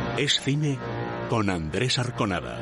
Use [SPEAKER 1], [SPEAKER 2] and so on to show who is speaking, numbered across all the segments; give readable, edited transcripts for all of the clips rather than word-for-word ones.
[SPEAKER 1] Es cine con Andrés Arconada.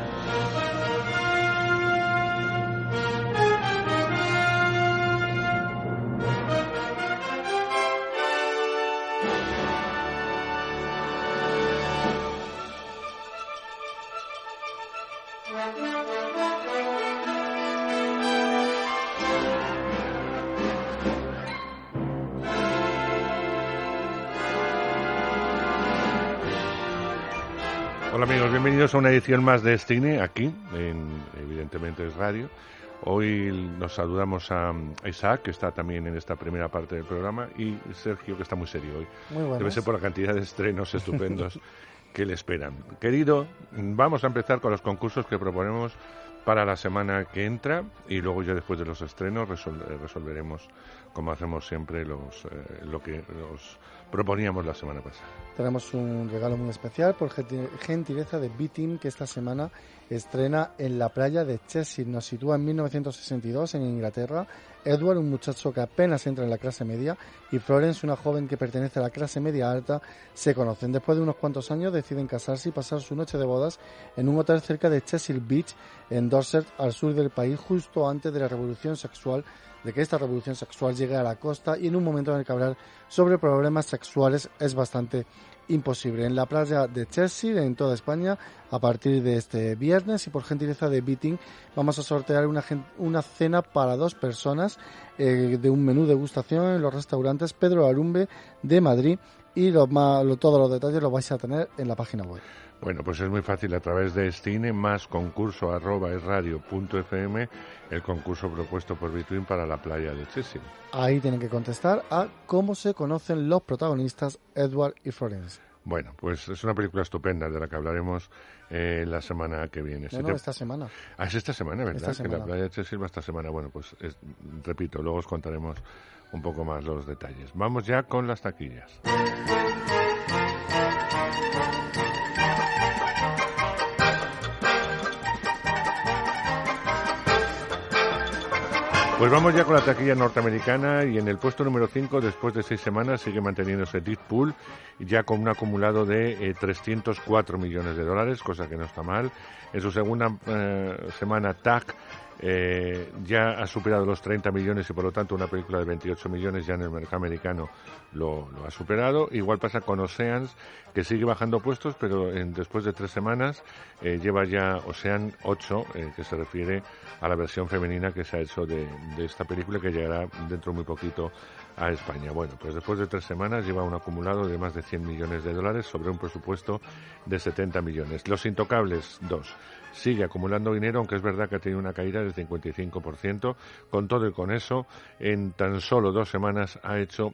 [SPEAKER 2] Hola amigos, bienvenidos a una edición más de Cine, aquí, evidentemente es radio. Hoy nos saludamos a Isaac, que está también en esta primera parte del programa, y Sergio, que está muy serio hoy.
[SPEAKER 3] Muy buenas.
[SPEAKER 2] Debe ser por la cantidad de estrenos estupendos que le esperan. Querido, vamos a empezar con los concursos que proponemos para la semana que entra, y luego ya después de los estrenos resolveremos, como hacemos siempre, lo que nos proponíamos la semana pasada.
[SPEAKER 3] Tenemos un regalo muy especial por gentileza de B-Team, que esta semana estrena En la playa de Cheshire. Nos sitúa en 1962 en Inglaterra. Edward, un muchacho que apenas entra en la clase media, y Florence, una joven que pertenece a la clase media alta, se conocen. Después de unos cuantos años deciden casarse y pasar su noche de bodas en un hotel cerca de Cheshire Beach, en Dorset, al sur del país, justo antes de que esta revolución sexual llegue a la costa, y en un momento en el que hablar sobre problemas sexuales es bastante imposible. En la playa de Cheshire, en toda España, a partir de este viernes, y por gentileza de Beating, vamos a sortear una cena para 2 personas de un menú degustación en los restaurantes Pedro Arumbe de Madrid, y todos los detalles los vais a tener en la página web.
[SPEAKER 2] Bueno, pues es muy fácil, a través de Cine más concurso @esradio.fm, el concurso propuesto por Between para la playa de Cheshire.
[SPEAKER 3] Ahí tienen que contestar a cómo se conocen los protagonistas Edward y Florence.
[SPEAKER 2] Bueno, pues es una película estupenda de la que hablaremos la semana que viene.
[SPEAKER 3] Esta semana.
[SPEAKER 2] Ah, es esta semana, ¿verdad?
[SPEAKER 3] Esta semana.
[SPEAKER 2] Que la playa de Cheshire va esta semana. Bueno, pues repito, luego os contaremos un poco más los detalles. Vamos ya con las taquillas. Pues vamos ya con la taquilla norteamericana, y en el puesto número 5, después de 6 semanas, sigue manteniéndose Deadpool, ya con un acumulado de $304 millones, cosa que no está mal. En su segunda semana, Tag ya ha superado los 30 millones, y por lo tanto una película de 28 millones ya en el mercado americano lo ha superado. Igual pasa con Oceans, que sigue bajando puestos, pero después de 3 semanas lleva ya Ocean 8, que se refiere a la versión femenina que se ha hecho de esta película, que llegará dentro muy poquito a España. Bueno, pues después de 3 semanas lleva un acumulado de más de $100 millones sobre un presupuesto de 70 millones. Los Intocables 2 sigue acumulando dinero, aunque es verdad que ha tenido una caída del 55%. Con todo y con eso, en tan solo 2 semanas ha hecho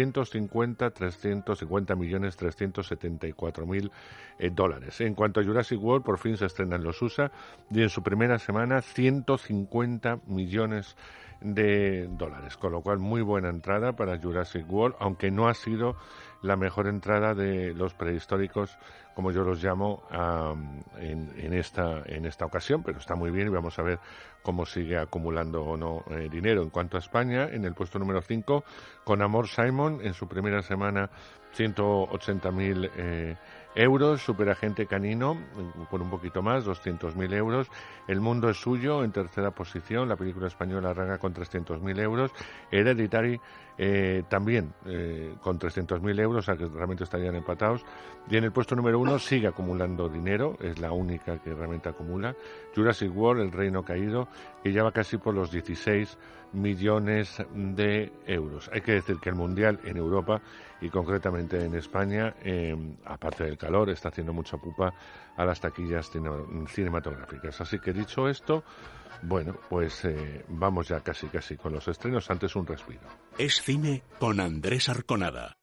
[SPEAKER 2] 350 millones $374,000. En cuanto a Jurassic World, por fin se estrena en los USA, y en su primera semana 150 millones de dólares, con lo cual muy buena entrada para Jurassic World, aunque no ha sido la mejor entrada de los prehistóricos, como yo los llamo, en esta ocasión, pero está muy bien, y vamos a ver cómo sigue acumulando o no dinero. En cuanto a España, en el puesto número 5, con Amor Simon, en su primera semana 180.000 euros, Superagente Canino por un poquito más, 200.000 euros, El mundo es suyo, en tercera posición, la película española arranca con 300.000 euros, Hereditary también con 300.000 euros, o sea que realmente estarían empatados, y en el puesto número 1 sigue acumulando dinero, es la única que realmente acumula, Jurassic World, El reino caído, que ya va casi por los 16 millones de euros. Hay que decir que el Mundial en Europa, y concretamente en España, aparte del calor, está haciendo mucha pupa a las taquillas cinematográficas. Así que dicho esto, bueno, pues vamos ya casi con los estrenos. Antes un respiro.
[SPEAKER 1] Es cine con Andrés Arconada.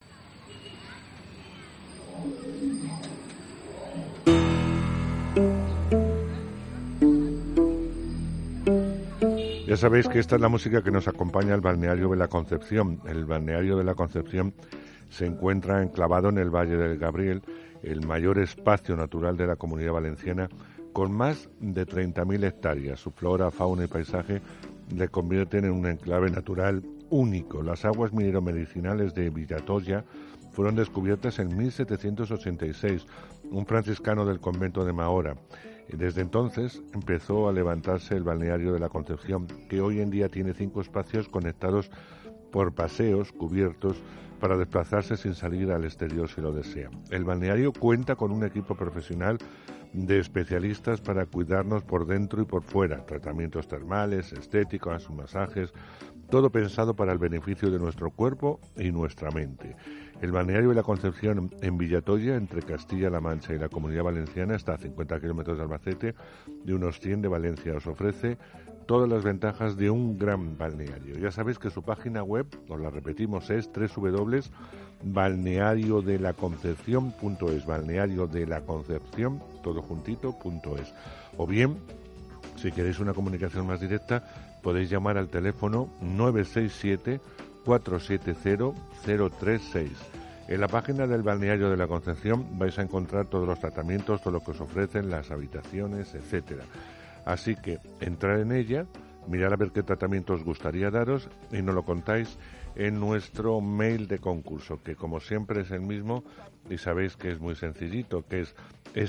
[SPEAKER 2] Ya sabéis que esta es la música que nos acompaña al balneario de la Concepción. El balneario de la Concepción se encuentra enclavado en el Valle del Gabriel, el mayor espacio natural de la Comunidad Valenciana, con más de 30.000 hectáreas. Su flora, fauna y paisaje le convierten en un enclave natural único. Las aguas minero-medicinales de Villatoya fueron descubiertas en 1786, un franciscano del convento de Mahora. Desde entonces empezó a levantarse el balneario de la Concepción, que hoy en día tiene 5 espacios conectados por paseos cubiertos para desplazarse sin salir al exterior si lo desea. El balneario cuenta con un equipo profesional de especialistas para cuidarnos por dentro y por fuera, tratamientos termales, estéticos, masajes, todo pensado para el beneficio de nuestro cuerpo y nuestra mente. El balneario de la Concepción en Villatoya, entre Castilla-La Mancha y la Comunidad Valenciana, está a 50 kilómetros de Albacete, de unos 100 de Valencia. Os ofrece todas las ventajas de un gran balneario. Ya sabéis que su página web, os la repetimos, es www.balneariodelaconcepcion.es, balneariodelaconcepcion, todo juntito.es. O bien, si queréis una comunicación más directa, podéis llamar al teléfono 967 470 036. En la página del Balneario de la Concepción vais a encontrar todos los tratamientos, todo lo que os ofrecen, las habitaciones, etcétera. Así que entrar en ella, mirar a ver qué tratamiento os gustaría daros y nos lo contáis en nuestro mail de concurso, que como siempre es el mismo y sabéis que es muy sencillito, que es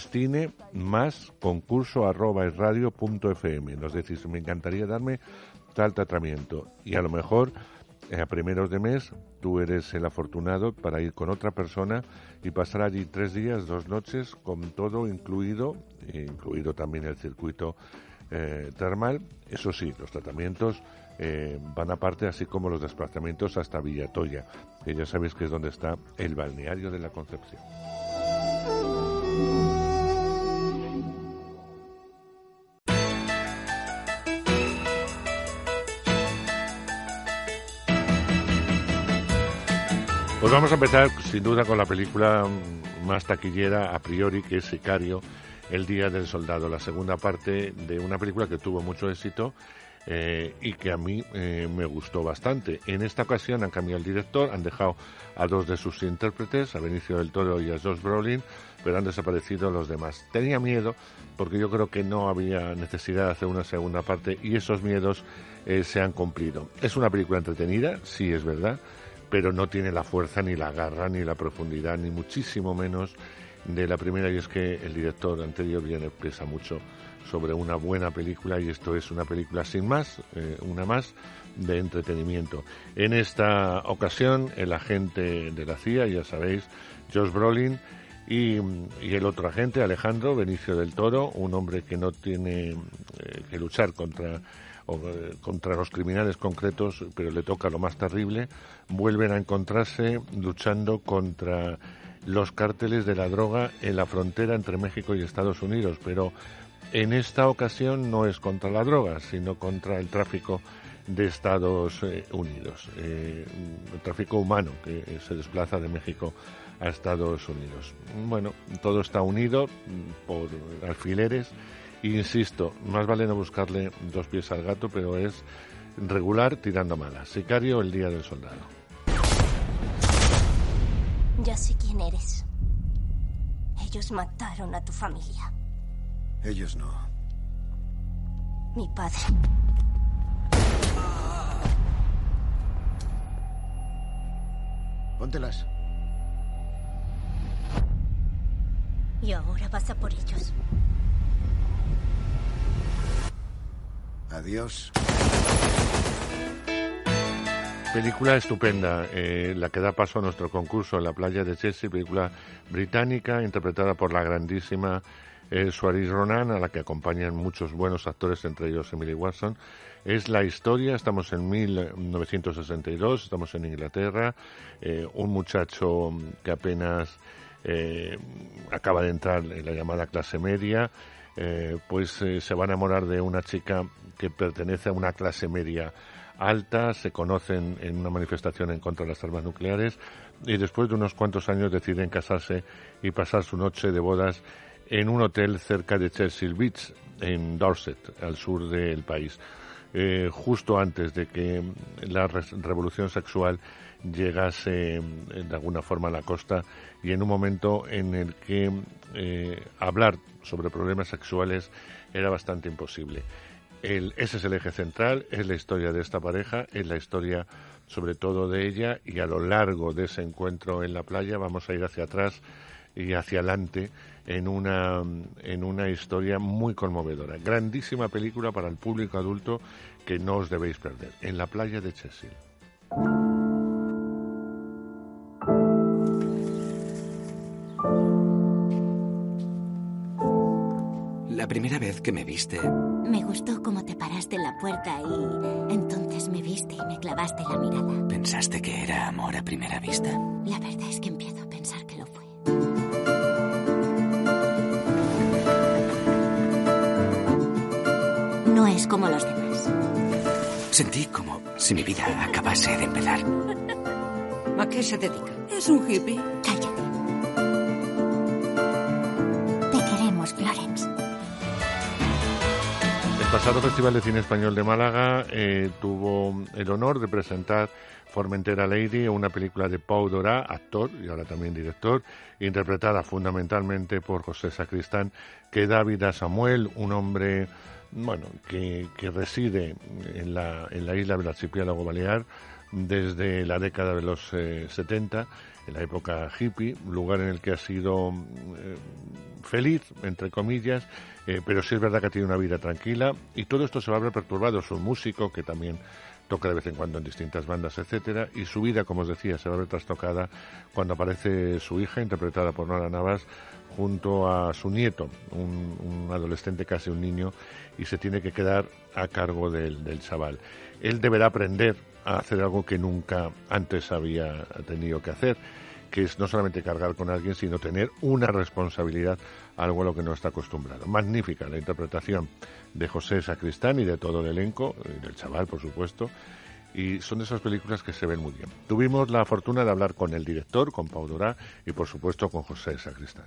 [SPEAKER 2] estinemasconcurso@esradio.fm. Nos decís, me encantaría darme tal tratamiento y a lo mejor a primeros de mes tú eres el afortunado para ir con otra persona y pasar allí 3 días, 2 noches con todo incluido también el circuito termal. Eso sí, los tratamientos van aparte, así como los desplazamientos hasta Villatoya, que ya sabéis que es donde está el balneario de la Concepción. Pues vamos a empezar sin duda con la película más taquillera a priori, que es Sicario, El Día del Soldado, la segunda parte de una película que tuvo mucho éxito y que a mí me gustó bastante. En esta ocasión han cambiado el director, han dejado a 2 de sus intérpretes, a Benicio del Toro y a Josh Brolin, pero han desaparecido los demás. Tenía miedo porque yo creo que no había necesidad de hacer una segunda parte y esos miedos se han cumplido. Es una película entretenida, sí es verdad, pero no tiene la fuerza, ni la garra, ni la profundidad, ni muchísimo menos de la primera, y es que el director anterior ya expresa mucho sobre una buena película, y esto es una película sin más, una más de entretenimiento. En esta ocasión, el agente de la CIA, ya sabéis, Josh Brolin, y el otro agente, Alejandro Benicio del Toro, un hombre que no tiene que luchar contra los criminales concretos, pero le toca lo más terrible, vuelven a encontrarse luchando contra los cárteles de la droga en la frontera entre México y Estados Unidos, pero en esta ocasión no es contra la droga, sino contra el tráfico de Estados Unidos, el tráfico humano que se desplaza de México a Estados Unidos. Bueno, todo está unido por alfileres. Insisto, más vale no buscarle 2 pies al gato, pero es regular tirando mala. Sicario, El Día del Soldado.
[SPEAKER 4] Ya sé quién eres. Ellos mataron a tu familia.
[SPEAKER 5] Ellos no.
[SPEAKER 4] Mi padre.
[SPEAKER 5] Póntelas.
[SPEAKER 4] Y ahora vas a por ellos.
[SPEAKER 5] Adiós.
[SPEAKER 2] Película estupenda, la que da paso a nuestro concurso en la playa de Chelsea, película británica interpretada por la grandísima Saoirse Ronan, a la que acompañan muchos buenos actores, entre ellos Emily Watson. Es la historia, estamos en 1962, estamos en Inglaterra, un muchacho que apenas acaba de entrar en la llamada clase media, se va a enamorar de una chica que pertenece a una clase media alta, se conocen en una manifestación en contra de las armas nucleares y después de unos cuantos años deciden casarse y pasar su noche de bodas en un hotel cerca de Chelsea Beach, en Dorset, al sur del país, justo antes de que la revolución sexual llegase de alguna forma a la costa, y en un momento en el que hablar sobre problemas sexuales era bastante imposible. Ese es el eje central, es la historia de esta pareja, es la historia sobre todo de ella, y a lo largo de ese encuentro en la playa vamos a ir hacia atrás y hacia adelante en una historia muy conmovedora. Grandísima película para el público adulto que no os debéis perder. En la playa de Chesil.
[SPEAKER 5] La primera vez que me viste...
[SPEAKER 4] Me gustó cómo te paraste en la puerta y entonces me viste y me clavaste la mirada.
[SPEAKER 5] ¿Pensaste que era amor a primera vista?
[SPEAKER 4] La verdad es que empiezo a pensar que lo fue. No es como los demás.
[SPEAKER 5] Sentí como si mi vida acabase de empezar.
[SPEAKER 6] ¿A qué se dedica? Es un hippie.
[SPEAKER 4] Cállate. Te queremos, Florence.
[SPEAKER 2] El pasado Festival de Cine Español de Málaga tuvo el honor de presentar Formentera Lady, una película de Pau Dorà, actor y ahora también director, interpretada fundamentalmente por José Sacristán, que da vida a Samuel, un hombre que reside en la isla del archipiélago balear desde la década de los 70, en la época hippie, lugar en el que ha sido feliz, entre comillas, pero sí es verdad que ha tenido una vida tranquila, y todo esto se va a ver perturbado. Es un músico que también toca de vez en cuando en distintas bandas, etcétera, y su vida, como os decía, se va a ver trastocada cuando aparece su hija, interpretada por Nora Navas, junto a su nieto, un adolescente, casi un niño, y se tiene que quedar a cargo del chaval. Él deberá aprender a hacer algo que nunca antes había tenido que hacer, que es no solamente cargar con alguien, sino tener una responsabilidad, algo a lo que no está acostumbrado. Magnífica la interpretación de José Sacristán y de todo el elenco, y del chaval, por supuesto, y son de esas películas que se ven muy bien. Tuvimos la fortuna de hablar con el director, con Pau Dorà, y por supuesto con José Sacristán.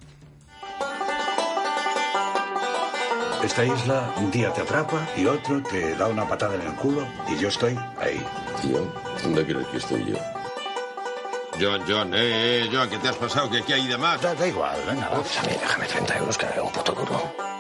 [SPEAKER 7] Esta isla un día te atrapa y otro te da una patada en el culo y yo estoy ahí.
[SPEAKER 8] ¿Yo? ¿Dónde crees que estoy yo? John, John, ¿qué te has pasado? ¿Qué hay de más?
[SPEAKER 7] Da igual, venga, va.
[SPEAKER 5] A mí déjame 30 euros que me veo un puto duro.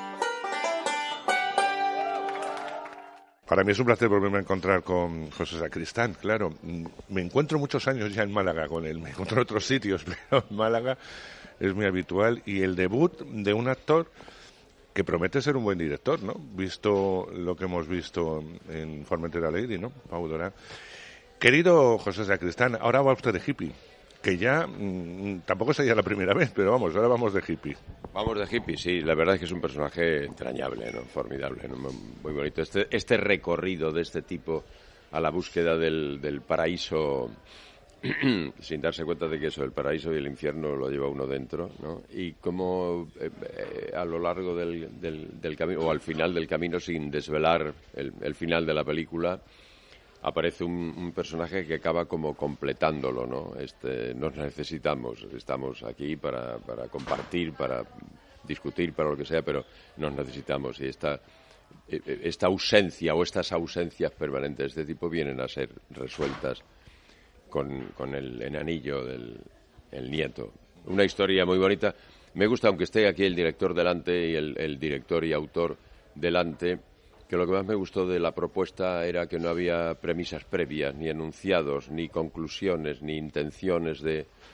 [SPEAKER 2] Para mí es un placer volverme a encontrar con José Sacristán, claro. Me encuentro muchos años ya en Málaga con él, me encuentro en otros sitios, pero en Málaga es muy habitual. Y el debut de un actor que promete ser un buen director, ¿no? Visto lo que hemos visto en Formentera Lady, ¿no? Pau Dorà. Querido José Sacristán, ahora va usted de hippie, que ya tampoco sería la primera vez, pero vamos, ahora vamos de hippie.
[SPEAKER 8] Vamos de hippie, sí, la verdad es que es un personaje entrañable, ¿no? Formidable, ¿no? Muy bonito. Este recorrido de este tipo a la búsqueda del paraíso, sin darse cuenta de que eso, el paraíso y el infierno lo lleva uno dentro, ¿no? Y cómo a lo largo del camino, o al final del camino, sin desvelar el final de la película, aparece un personaje que acaba como completándolo, ¿no? Nos necesitamos, estamos aquí para compartir, para discutir, para lo que sea, pero nos necesitamos, y esta ausencia o estas ausencias permanentes de este tipo vienen a ser resueltas con el enanillo del nieto. Una historia muy bonita. Me gusta, aunque esté aquí el director delante y el director y autor delante, que lo que más me gustó de la propuesta era que no había premisas previas, ni enunciados, ni conclusiones, ni intenciones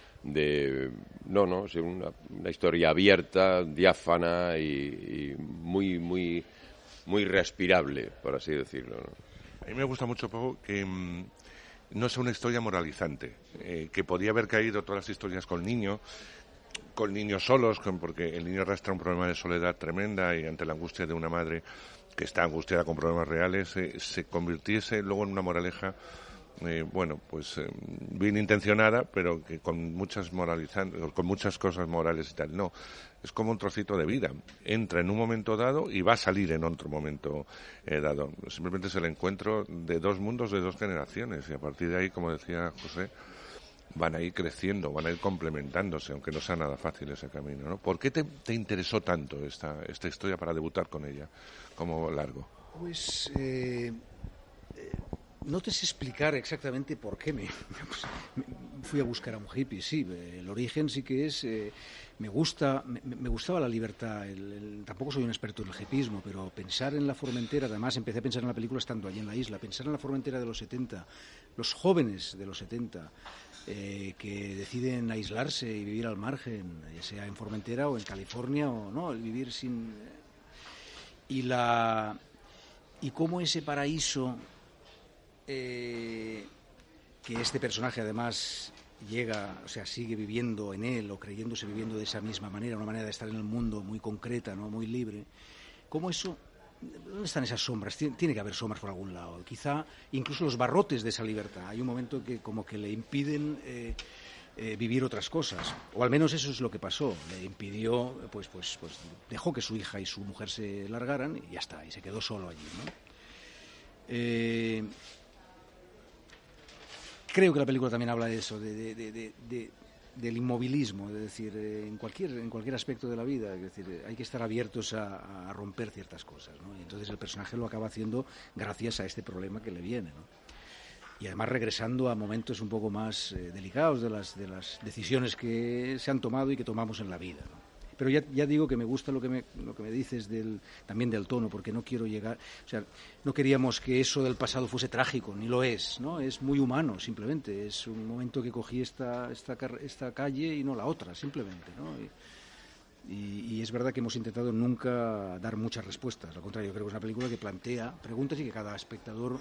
[SPEAKER 8] no, sí, una historia abierta, diáfana y muy, muy, muy respirable, por así decirlo, ¿no?
[SPEAKER 2] A mí me gusta mucho, Pau, que no es una historia moralizante, que podía haber caído todas las historias con niños solos, porque el niño arrastra un problema de soledad tremenda, y ante la angustia de una madre que está angustiada con problemas reales, se convirtiese luego en una moraleja, bien intencionada, pero que con muchas cosas morales y tal. No, es como un trocito de vida. Entra en un momento dado y va a salir en otro momento dado. Simplemente es el encuentro de dos mundos, de dos generaciones, y a partir de ahí, como decía José, van a ir creciendo, van a ir complementándose, aunque no sea nada fácil ese camino, ¿no? ¿Por qué te interesó tanto esta historia para debutar con ella como Largo?
[SPEAKER 9] Pues no te sé explicar exactamente por qué fui a buscar a un hippie, sí. El origen sí que es... me gustaba la libertad. Tampoco soy un experto en el hippismo, pero pensar en la Formentera, además empecé a pensar en la película estando allí en la isla, pensar en la Formentera de los 70, los jóvenes de los 70, que deciden aislarse y vivir al margen, ya sea en Formentera o en California, o no, el vivir sin... Y cómo ese paraíso... que este personaje además llega, o sea, sigue viviendo en él o creyéndose viviendo de esa misma manera, una manera de estar en el mundo muy concreta, ¿no? Muy libre. ¿Cómo eso? ¿Dónde están esas sombras? Tiene que haber sombras por algún lado. Quizá incluso los barrotes de esa libertad. Hay un momento que como que le impiden vivir otras cosas, o al menos eso es lo que pasó. Le impidió, pues dejó que su hija y su mujer se largaran y ya está, y se quedó solo allí, ¿no? Creo que la película también habla de eso, del inmovilismo, es decir, en cualquier aspecto de la vida, es decir, hay que estar abiertos a romper ciertas cosas, ¿no? Y entonces el personaje lo acaba haciendo gracias a este problema que le viene, ¿no? Y además regresando a momentos un poco más delicados de las decisiones que se han tomado y que tomamos en la vida, ¿no? Pero ya digo que me gusta lo que me dices también del tono, porque no quiero llegar... O sea, no queríamos que eso del pasado fuese trágico, ni lo es, ¿no? Es muy humano, simplemente. Es un momento que cogí esta calle y no la otra, simplemente, ¿no? Y es verdad que hemos intentado nunca dar muchas respuestas. Al contrario, creo que es una película que plantea preguntas y que cada espectador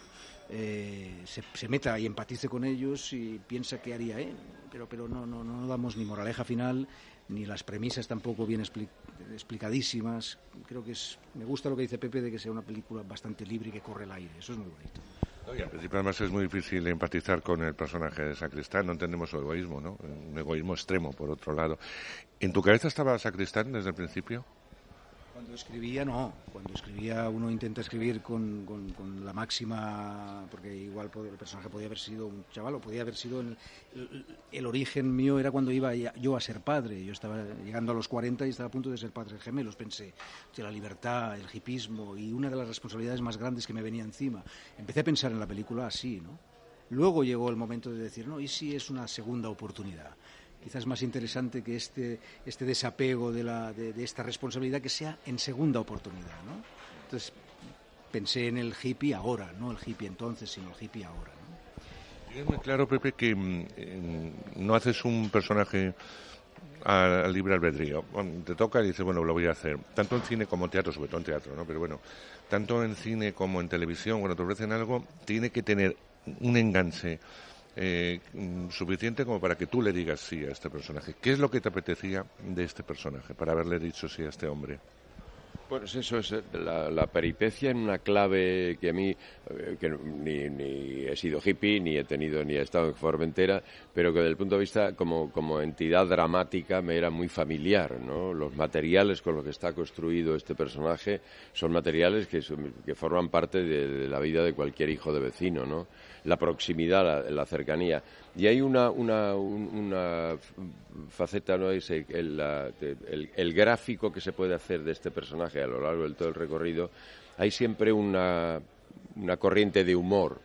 [SPEAKER 9] se meta y empatice con ellos y piensa qué haría él. Pero no damos ni moraleja final, ni las premisas tampoco bien explicadísimas. Creo que me gusta lo que dice Pepe de que sea una película bastante libre y que corre el aire. Eso es muy bonito.
[SPEAKER 2] Y al principio además es muy difícil empatizar con el personaje de Sacristán, no entendemos su egoísmo, ¿no? Un egoísmo extremo, por otro lado. ¿En tu cabeza estaba Sacristán desde el principio?
[SPEAKER 9] Cuando escribía, no. Cuando escribía uno intenta escribir con la máxima, porque igual el personaje podía haber sido un chaval o podía haber sido... El origen mío era cuando iba yo a ser padre. Yo estaba llegando a los 40 y estaba a punto de ser padre de gemelos. Pensé, la libertad, el hipismo y una de las responsabilidades más grandes que me venía encima. Empecé a pensar en la película así, ¿no? Luego llegó el momento de decir, no, ¿y si es una segunda oportunidad? Quizás más interesante que este desapego de esta responsabilidad que sea en segunda oportunidad, ¿no? Entonces pensé en el hippie ahora, no el hippie entonces, sino el hippie ahora, ¿no?
[SPEAKER 2] Es muy claro, Pepe, que no haces un personaje al libre albedrío. Bueno, te toca y dices, bueno, lo voy a hacer. Tanto en cine como en teatro, sobre todo en teatro, ¿no? Pero bueno, tanto en cine como en televisión, cuando te ofrecen algo, tiene que tener un enganche suficiente como para que tú le digas sí a este personaje. ¿Qué es lo que te apetecía de este personaje para haberle dicho sí a este hombre?
[SPEAKER 8] Pues eso es la peripecia en una clave que a mí, que ni he sido hippie, ni he estado en Formentera, pero que desde el punto de vista como entidad dramática me era muy familiar, ¿no? Los materiales con los que está construido este personaje son materiales que forman parte de la vida de cualquier hijo de vecino, ¿no? La proximidad, la cercanía. Y hay una faceta, ¿no? Es el gráfico que se puede hacer de este personaje a lo largo de todo el recorrido. Hay siempre una corriente de humor,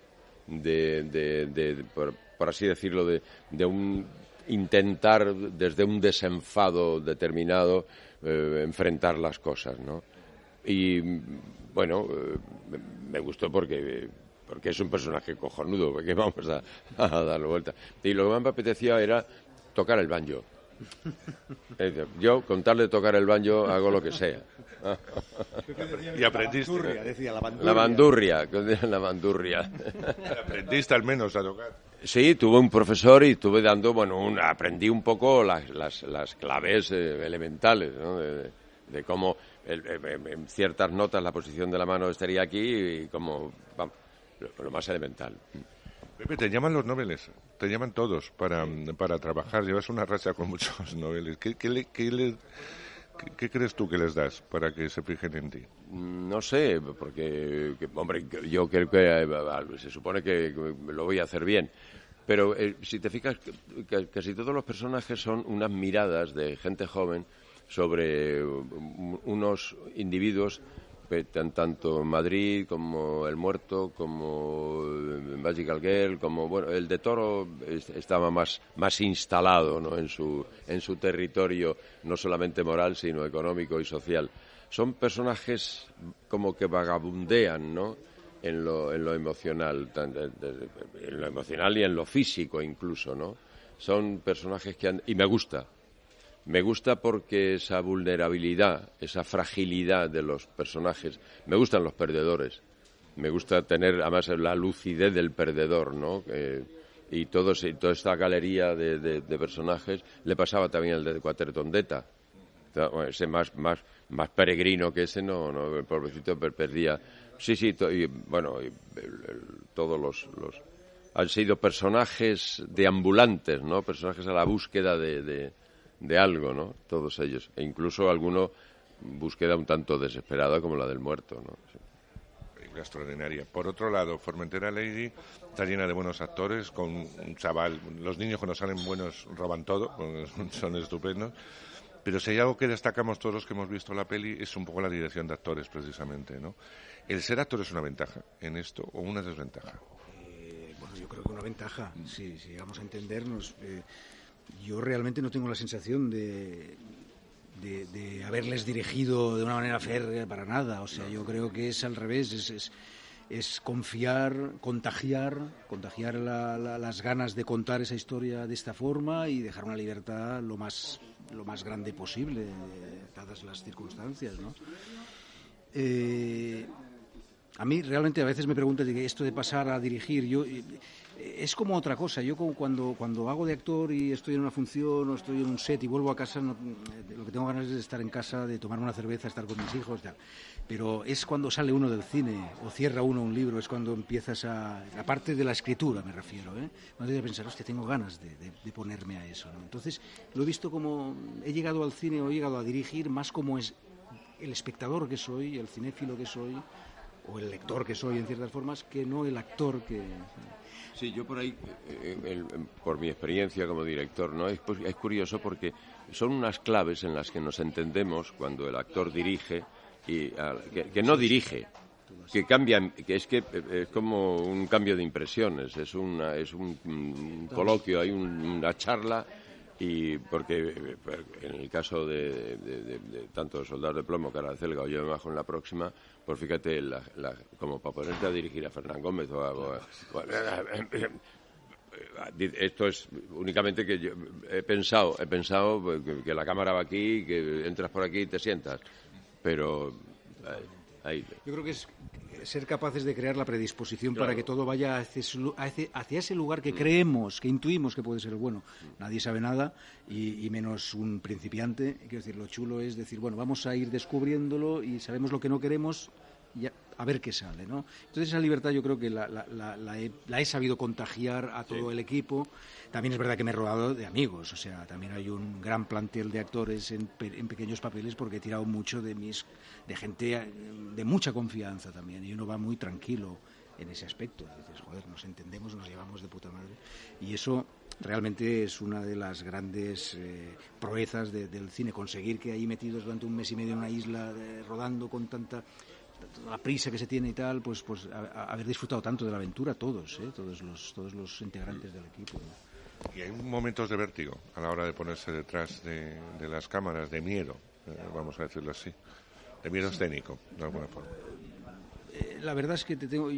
[SPEAKER 8] por así decirlo, de un intentar desde un desenfado determinado enfrentar las cosas, ¿no? Y bueno, me gustó porque es un personaje cojonudo, porque vamos a darle vuelta. Y lo que más me apetecía era tocar el banjo. Yo, con tal de tocar el banjo, hago lo que sea.
[SPEAKER 2] Y aprendiste.
[SPEAKER 8] La bandurria.
[SPEAKER 2] Aprendiste al menos a tocar.
[SPEAKER 8] Sí, tuve un profesor y estuve dando, aprendí un poco las claves elementales, ¿no? De cómo en ciertas notas la posición de la mano estaría aquí y cómo, vamos, lo más elemental.
[SPEAKER 2] Pepe, te llaman los noveles, te llaman todos para trabajar, llevas una racha con muchos noveles. ¿Qué crees tú que les das para que se fijen en ti?
[SPEAKER 8] No sé, porque, hombre, yo creo que se supone que lo voy a hacer bien. Pero si te fijas, casi todos los personajes son unas miradas de gente joven sobre unos individuos tanto Madrid como El Muerto, como Magical Girl, como bueno, el de Toro estaba más instalado, ¿no? en su territorio, no solamente moral, sino económico y social. Son personajes como que vagabundean, ¿no? en lo emocional, en lo emocional y en lo físico incluso, ¿no? Son personajes y me gusta porque esa vulnerabilidad, esa fragilidad de los personajes, me gustan los perdedores, me gusta tener además la lucidez del perdedor, ¿no? Y toda esta galería de personajes le pasaba también al de Quattrocondetta. Ese más peregrino que ese, no el pobrecito perdía. Sí, todos los han sido personajes deambulantes, ¿no? Personajes a la búsqueda de algo, ¿no? Todos ellos. E incluso alguno búsqueda un tanto desesperada como la del Muerto, ¿no? Sí.
[SPEAKER 2] Película extraordinaria. Por otro lado, Formentera Lady está llena de buenos actores, con un chaval. Los niños cuando salen buenos roban todo, son estupendos. Pero si hay algo que destacamos todos los que hemos visto la peli es un poco la dirección de actores, precisamente, ¿no? ¿El ser actor es una ventaja en esto o una desventaja?
[SPEAKER 9] Bueno, yo creo que una ventaja, si llegamos a entendernos. Yo realmente no tengo la sensación de haberles dirigido de una manera férrea para nada. O sea, yo creo que es al revés, es confiar, contagiar las ganas de contar esa historia de esta forma y dejar una libertad lo más grande posible, dadas las circunstancias, ¿no? A mí realmente a veces me preguntan esto de pasar a dirigir, es como otra cosa. Yo cuando hago de actor y estoy en una función o estoy en un set y vuelvo a casa, lo que tengo ganas es de estar en casa, de tomar una cerveza, estar con mis hijos, tal. Pero es cuando sale uno del cine o cierra uno un libro, es cuando empiezas aparte de la escritura me refiero, cuando tienes que pensar, hostia, tengo ganas de ponerme a eso, ¿no? Entonces lo he visto como, he llegado al cine o he llegado a dirigir más como es el espectador que soy, el cinéfilo que soy, o el lector que soy en ciertas formas, que no el actor que...
[SPEAKER 8] Sí, yo por ahí, por mi experiencia como director, ¿no? Es curioso porque son unas claves en las que nos entendemos cuando el actor dirige y que no dirige, que cambia, que es como un cambio de impresiones, es un coloquio, hay una charla. Y porque en el caso de tanto Soldados de Plomo, Cara de Celga o Yo me bajo en la próxima, pues fíjate, como para ponerte a dirigir a Fernán Gómez esto es únicamente que yo he pensado que la cámara va aquí, que entras por aquí y te sientas, pero ahí.
[SPEAKER 9] Yo creo que es ser capaces de crear la predisposición, claro, para que todo vaya hacia ese lugar que creemos, que intuimos que puede ser bueno. Nadie sabe nada y menos un principiante. Quiero decir, lo chulo es decir, bueno, vamos a ir descubriéndolo y sabemos lo que no queremos y a ver qué sale, ¿no? Entonces esa libertad yo creo que la he sabido contagiar a todo el equipo. También es verdad que me he rodado de amigos, o sea, también hay un gran plantel de actores en pequeños papeles porque he tirado mucho de gente de mucha confianza también, y uno va muy tranquilo en ese aspecto. Dices, joder, nos entendemos, nos llevamos de puta madre, y eso realmente es una de las grandes proezas del cine, conseguir que ahí metidos durante un mes y medio en una isla rodando con tanta la prisa que se tiene y tal, pues haber disfrutado tanto de la aventura todos los integrantes del equipo, ¿no?
[SPEAKER 2] Y hay momentos de vértigo a la hora de ponerse detrás de las cámaras, de miedo, vamos a decirlo así, de miedo escénico, de alguna forma.
[SPEAKER 9] La verdad es que te tengo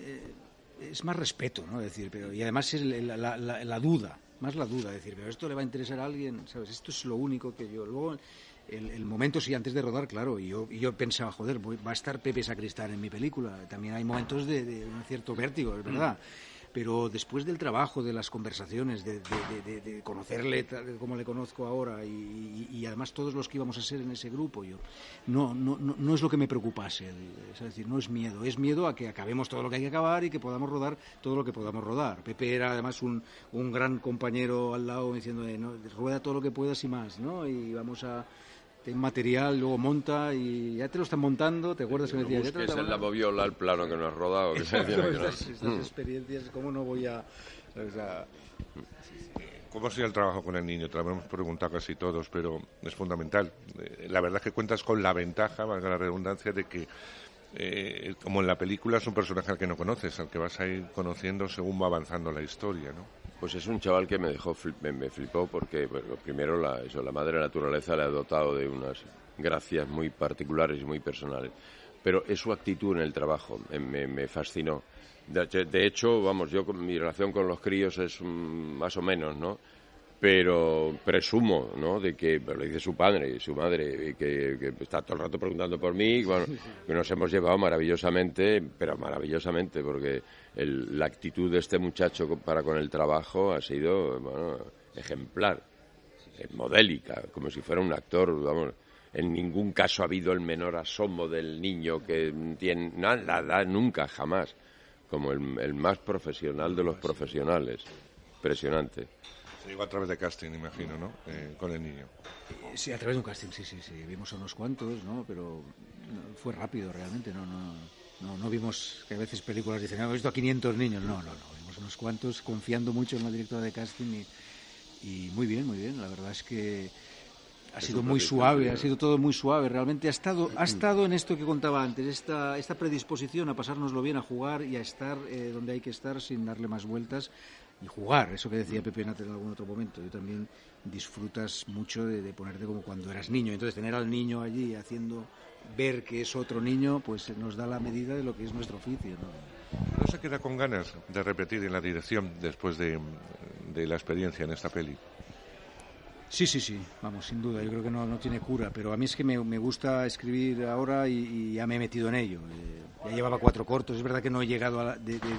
[SPEAKER 9] es más respeto, ¿no? Es decir, y además es la duda, más la duda, es decir, pero esto le va a interesar a alguien, ¿sabes? Esto es lo único que yo luego el momento, sí, antes de rodar, claro, y yo pensaba, joder, va a estar Pepe Sacristán en mi película. También hay momentos de un cierto vértigo, es verdad. Pero después del trabajo, de las conversaciones, de conocerle como le conozco ahora y además todos los que íbamos a ser en ese grupo, no es lo que me preocupase, es decir, no es miedo a que acabemos todo lo que hay que acabar y que podamos rodar todo lo que podamos rodar. Pepe era además un gran compañero al lado diciendo, no, rueda todo lo que puedas y más, ¿no? Y vamos a... ten material, luego monta y ya te lo están montando, ¿te acuerdas que me decía?
[SPEAKER 8] Que es la moviola, el plano que no has rodado. Que
[SPEAKER 9] estas experiencias, ¿cómo no voy a...?
[SPEAKER 2] ¿Cómo ha sido el trabajo con el niño? Te lo hemos preguntado casi todos, pero es fundamental. La verdad es que cuentas con la ventaja, valga la redundancia, de que, como en la película, es un personaje al que no conoces, al que vas a ir conociendo según va avanzando la historia, ¿no?
[SPEAKER 8] Pues es un chaval que me flipó porque, bueno, primero, la madre naturaleza le ha dotado de unas gracias muy particulares y muy personales. Pero es su actitud en el trabajo, me fascinó. De hecho, vamos, mi relación con los críos es más o menos, ¿no? Pero presumo, ¿no?, de que lo dice su padre y su madre, que está todo el rato preguntando por mí, bueno, que nos hemos llevado maravillosamente, pero maravillosamente, porque la actitud de este muchacho para con el trabajo ha sido, bueno, ejemplar, modélica, como si fuera un actor, vamos. En ningún caso ha habido el menor asomo del niño que tiene nada, nunca, jamás. Como el más profesional de los profesionales. Impresionante.
[SPEAKER 2] Se llegó a través de casting, imagino, ¿no? Con el niño.
[SPEAKER 9] Sí, a través de un casting, sí. Vimos a unos cuantos, ¿no? Pero fue rápido realmente, no vimos que a veces películas dicen, hemos visto a 500 niños. No. Vimos unos cuantos confiando mucho en la directora de casting y muy bien. La verdad es que ha sido muy suave, ha sido todo muy suave. Realmente ha estado en esto que contaba antes, esta predisposición a pasárnoslo bien, a jugar y a estar donde hay que estar sin darle más vueltas y jugar. Eso que decía Pepe Nat en algún otro momento. Yo también disfrutas mucho de ponerte como cuando eras niño. Entonces tener al niño allí haciendo ver que es otro niño, pues nos da la medida de lo que es nuestro oficio, ¿no?
[SPEAKER 2] ¿No se queda con ganas de repetir en la dirección después de la experiencia en esta peli?
[SPEAKER 9] Sí, vamos, sin duda, yo creo que no tiene cura, pero a mí es que me gusta escribir ahora y ya me he metido en ello. Ya llevaba 4 cortos, es verdad que no he llegado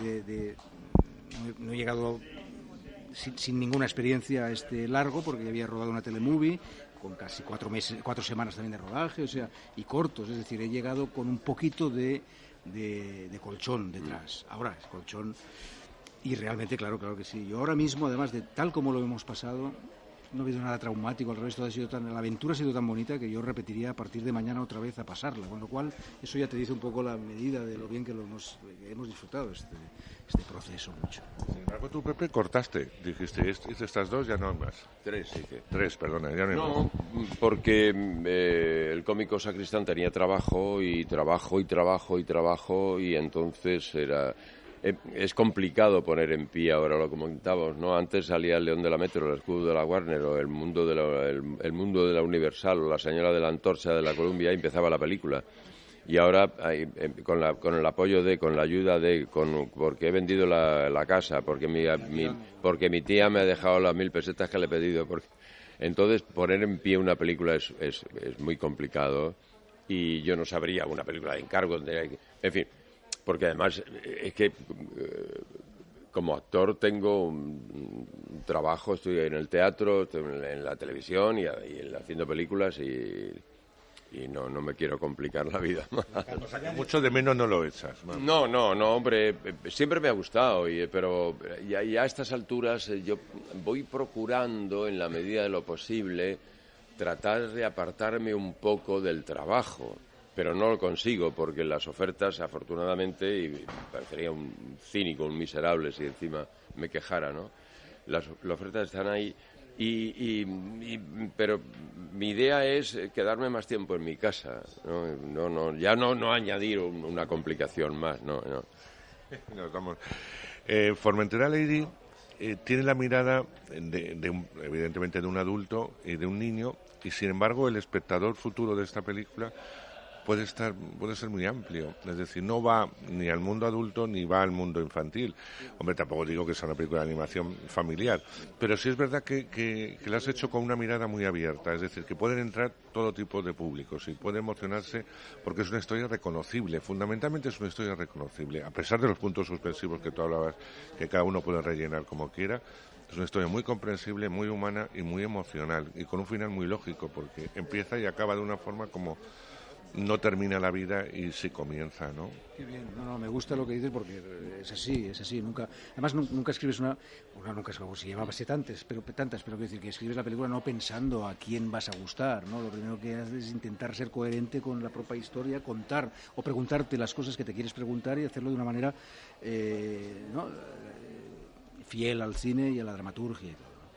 [SPEAKER 9] no he llegado sin ninguna experiencia a este largo, porque había rodado una telemovie con casi 4 semanas también de rodaje, o sea, y cortos, es decir, he llegado con un poquito de colchón detrás. Ahora es colchón y realmente, claro que sí. Yo ahora mismo, además de tal como lo hemos pasado, no ha habido nada traumático, al revés, la aventura ha sido tan bonita que yo repetiría a partir de mañana otra vez a pasarla, con lo cual eso ya te dice un poco la medida de lo bien que hemos disfrutado este proceso mucho.
[SPEAKER 2] Sin embargo, tú, Pepe, cortaste, dijiste, estas 2 ya no hay más.
[SPEAKER 8] 3, dije.
[SPEAKER 2] 3, perdona, ya no hay más.
[SPEAKER 8] No, porque el cómico Sacristán tenía trabajo y entonces es complicado poner en pie, ahora lo comentábamos, ¿no? Antes salía el León de la Metro, el escudo de la Warner, o el mundo de la Universal, o la señora de la Antorcha de la Columbia, y empezaba la película. Y ahora, con el apoyo con la ayuda porque he vendido la casa, porque mi tía me ha dejado las 1.000 pesetas que le he pedido. Entonces, poner en pie una película es muy complicado, y yo no sabría una película de encargo. En fin. Porque además es que como actor tengo un trabajo, estoy en el teatro, estoy en la televisión y haciendo películas y no me quiero complicar la vida más.
[SPEAKER 2] O sea, que mucho de menos no lo echas.
[SPEAKER 8] No, hombre, siempre me ha gustado, pero ya a estas alturas yo voy procurando, en la medida de lo posible, tratar de apartarme un poco del trabajo. Pero no lo consigo, porque las ofertas, afortunadamente, y parecería un cínico, un miserable si encima me quejara, ¿no? Las ofertas están ahí, pero mi idea es quedarme más tiempo en mi casa, ¿no? No añadir una complicación más, no.
[SPEAKER 2] Formentera Lady tiene la mirada evidentemente de un adulto y de un niño, y sin embargo el espectador futuro de esta película puede ser muy amplio, es decir, no va ni al mundo adulto ni va al mundo infantil. Hombre, tampoco digo que sea una película de animación familiar, pero sí es verdad que la has hecho con una mirada muy abierta, es decir, que pueden entrar todo tipo de públicos y puede emocionarse porque es una historia reconocible, fundamentalmente es una historia reconocible, a pesar de los puntos suspensivos que tú hablabas, que cada uno puede rellenar como quiera. Es una historia muy comprensible, muy humana y muy emocional, y con un final muy lógico, porque empieza y acaba de una forma como no termina la vida y sí comienza, ¿no?
[SPEAKER 9] Qué bien, me gusta lo que dices, porque es así, además nunca escribes nunca es como si llevabas tantas, pero quiero decir que escribes la película no pensando a quién vas a gustar, ¿no? Lo primero que haces es intentar ser coherente con la propia historia, contar o preguntarte las cosas que te quieres preguntar y hacerlo de una manera fiel al cine y a la dramaturgia y todo.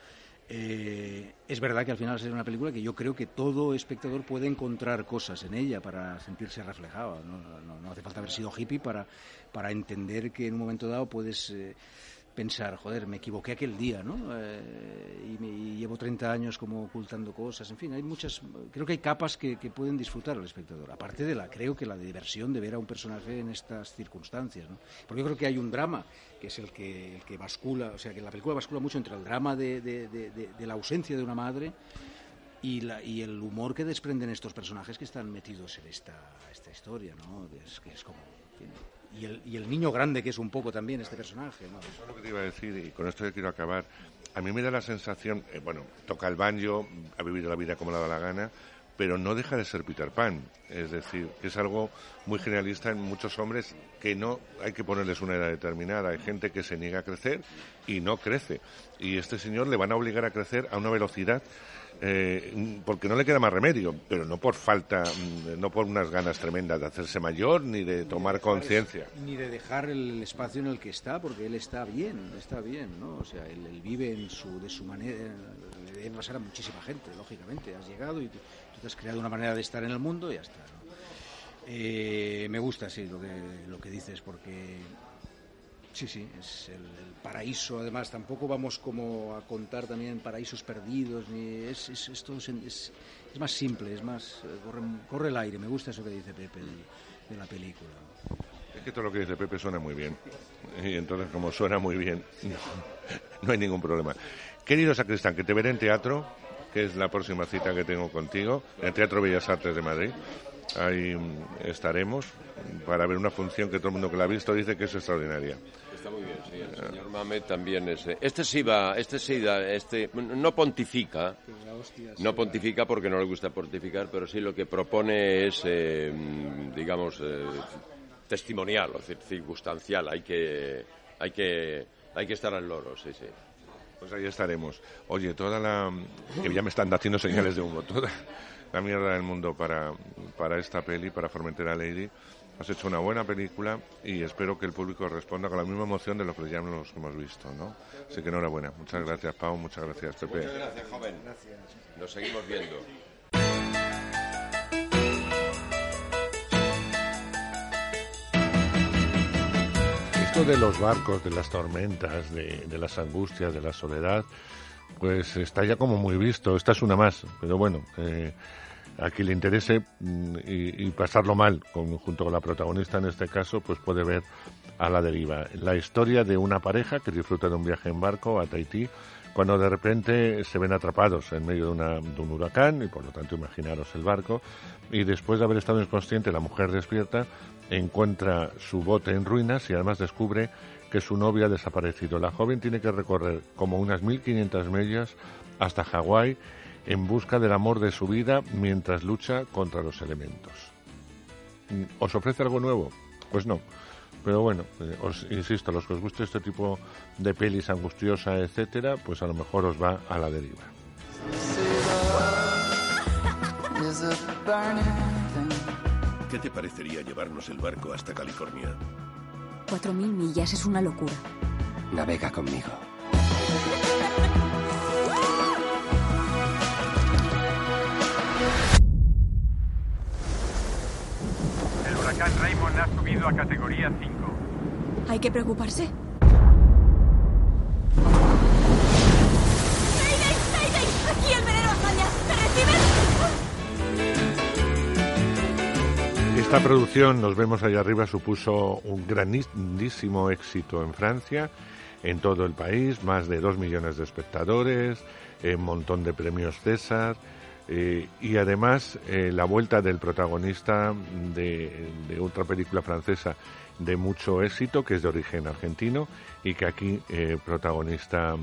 [SPEAKER 9] Es verdad que al final es una película que yo creo que todo espectador puede encontrar cosas en ella para sentirse reflejado. No hace falta haber sido hippie para entender que en un momento dado puedes pensar, joder, me equivoqué aquel día, ¿no? Y llevo 30 años como ocultando cosas. En fin, hay muchas, creo que hay capas que pueden disfrutar el espectador. Aparte de creo que la diversión de ver a un personaje en estas circunstancias, ¿no? Porque yo creo que hay un drama que es el que bascula, o sea, que la película bascula mucho entre el drama de la ausencia de una madre y el humor que desprenden estos personajes que están metidos en esta historia, ¿no? Que es como... Y el niño grande que es un poco también este personaje, ¿no?
[SPEAKER 2] Eso es lo que te iba a decir, y con esto yo quiero acabar. A mí me da la sensación, toca el banjo, ha vivido la vida como le da la gana, pero no deja de ser Peter Pan. Es decir, que es algo muy generalista en muchos hombres que no hay que ponerles una edad determinada. Hay gente que se niega a crecer y no crece. Y este señor le van a obligar a crecer a una velocidad porque no le queda más remedio, pero no por falta, no por unas ganas tremendas de hacerse mayor ni de tomar conciencia.
[SPEAKER 9] Ni de dejar el espacio en el que está, porque él está bien, ¿no? O sea, él vive de su manera, le debe pasar a muchísima gente, lógicamente. Has llegado y tú te has creado una manera de estar en el mundo y ya está, ¿no? Me gusta, sí, lo que dices, porque... Sí, es el paraíso. Además, tampoco vamos como a contar también paraísos perdidos, ni es más simple, es más corre el aire. Me gusta eso que dice Pepe de la película.
[SPEAKER 2] Es que todo lo que dice Pepe suena muy bien. Y entonces, como suena muy bien, no hay ningún problema. Querido Sacristán, que te veré en teatro, que es la próxima cita que tengo contigo, en el Teatro Bellas Artes de Madrid. Ahí estaremos para ver una función que todo el mundo que la ha visto dice que es extraordinaria.
[SPEAKER 8] Está muy bien, sí. El señor Mamet también es... no pontifica, porque no le gusta pontificar, pero sí lo que propone es, testimonial, o decir, circunstancial. Hay que estar al loro, sí.
[SPEAKER 2] Pues ahí estaremos. Oye, que ya me están haciendo señales de humo, toda la mierda del mundo para esta peli, para Formentera Lady. Has hecho una buena película y espero que el público responda con la misma emoción de lo que ya nos hemos visto, ¿no? Así que enhorabuena. Muchas gracias, Pau. Muchas gracias, Pepe.
[SPEAKER 8] Muchas gracias, joven. Gracias. Nos seguimos viendo.
[SPEAKER 2] Esto de los barcos, de las tormentas, de las angustias, de la soledad, pues está ya como muy visto. Esta es una más, pero bueno... a quien le interese y pasarlo mal junto con la protagonista en este caso, pues puede ver A la deriva. La historia de una pareja que disfruta de un viaje en barco a Tahití cuando de repente se ven atrapados en medio de un huracán y por lo tanto imaginaros el barco, y después de haber estado inconsciente la mujer despierta, encuentra su bote en ruinas y además descubre que su novia ha desaparecido. La joven tiene que recorrer como unas 1500 millas hasta Hawái en busca del amor de su vida mientras lucha contra los elementos. ¿Os ofrece algo nuevo? Pues no. Pero bueno, os insisto, los que os guste este tipo de pelis angustiosa, etcétera, pues a lo mejor os va A la deriva.
[SPEAKER 10] ¿Qué te parecería llevarnos el barco hasta California?
[SPEAKER 11] 4.000 millas es una locura.
[SPEAKER 5] Navega conmigo.
[SPEAKER 12] El huracán Raymond ha subido a categoría 5.
[SPEAKER 11] ¿Hay que preocuparse?
[SPEAKER 4] ¡Mayday! ¡Aquí el velero Hazaña! ¿Me reciben?
[SPEAKER 2] Esta producción, nos vemos allá arriba, supuso un grandísimo éxito en Francia, en todo el país, más de 2 millones de espectadores, un montón de premios César. Y además la vuelta del protagonista de otra película francesa de mucho éxito, que es de origen argentino y que aquí es el protagonista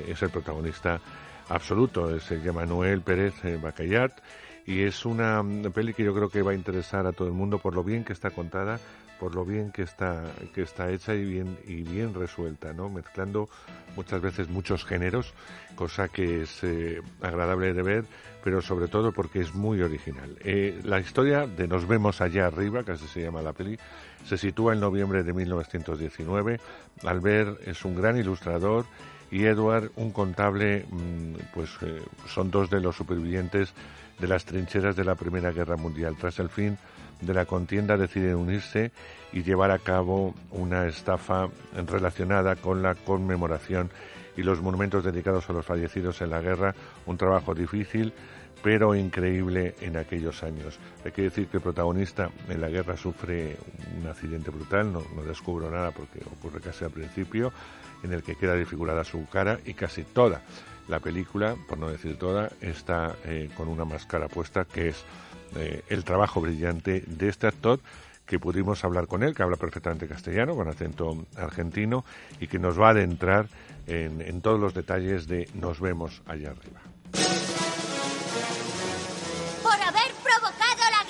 [SPEAKER 2] absoluto, se llama Noel Pérez Bacallat, y es una peli que yo creo que va a interesar a todo el mundo por lo bien que está contada, por lo bien que está hecha y bien resuelta, ¿no? Mezclando muchas veces muchos géneros, cosa que es agradable de ver, pero sobre todo porque es muy original. La historia de Nos vemos allá arriba, que así se llama la peli, se sitúa en noviembre de 1919. Albert es un gran ilustrador y Edward, un contable, son dos de los supervivientes de las trincheras de la Primera Guerra Mundial. Tras el fin de la contienda deciden unirse y llevar a cabo una estafa relacionada con la conmemoración y los monumentos dedicados a los fallecidos en la guerra, un trabajo difícil pero increíble en aquellos años. Hay que decir que el protagonista en la guerra sufre un accidente brutal, no descubro nada porque ocurre casi al principio, en el que queda desfigurada su cara, y casi toda la película, por no decir toda, está con una máscara puesta, que es el trabajo brillante de este actor, que pudimos hablar con él, que habla perfectamente castellano, con acento argentino, y que nos va a adentrar en todos los detalles de Nos vemos allá arriba.
[SPEAKER 4] Por haber provocado la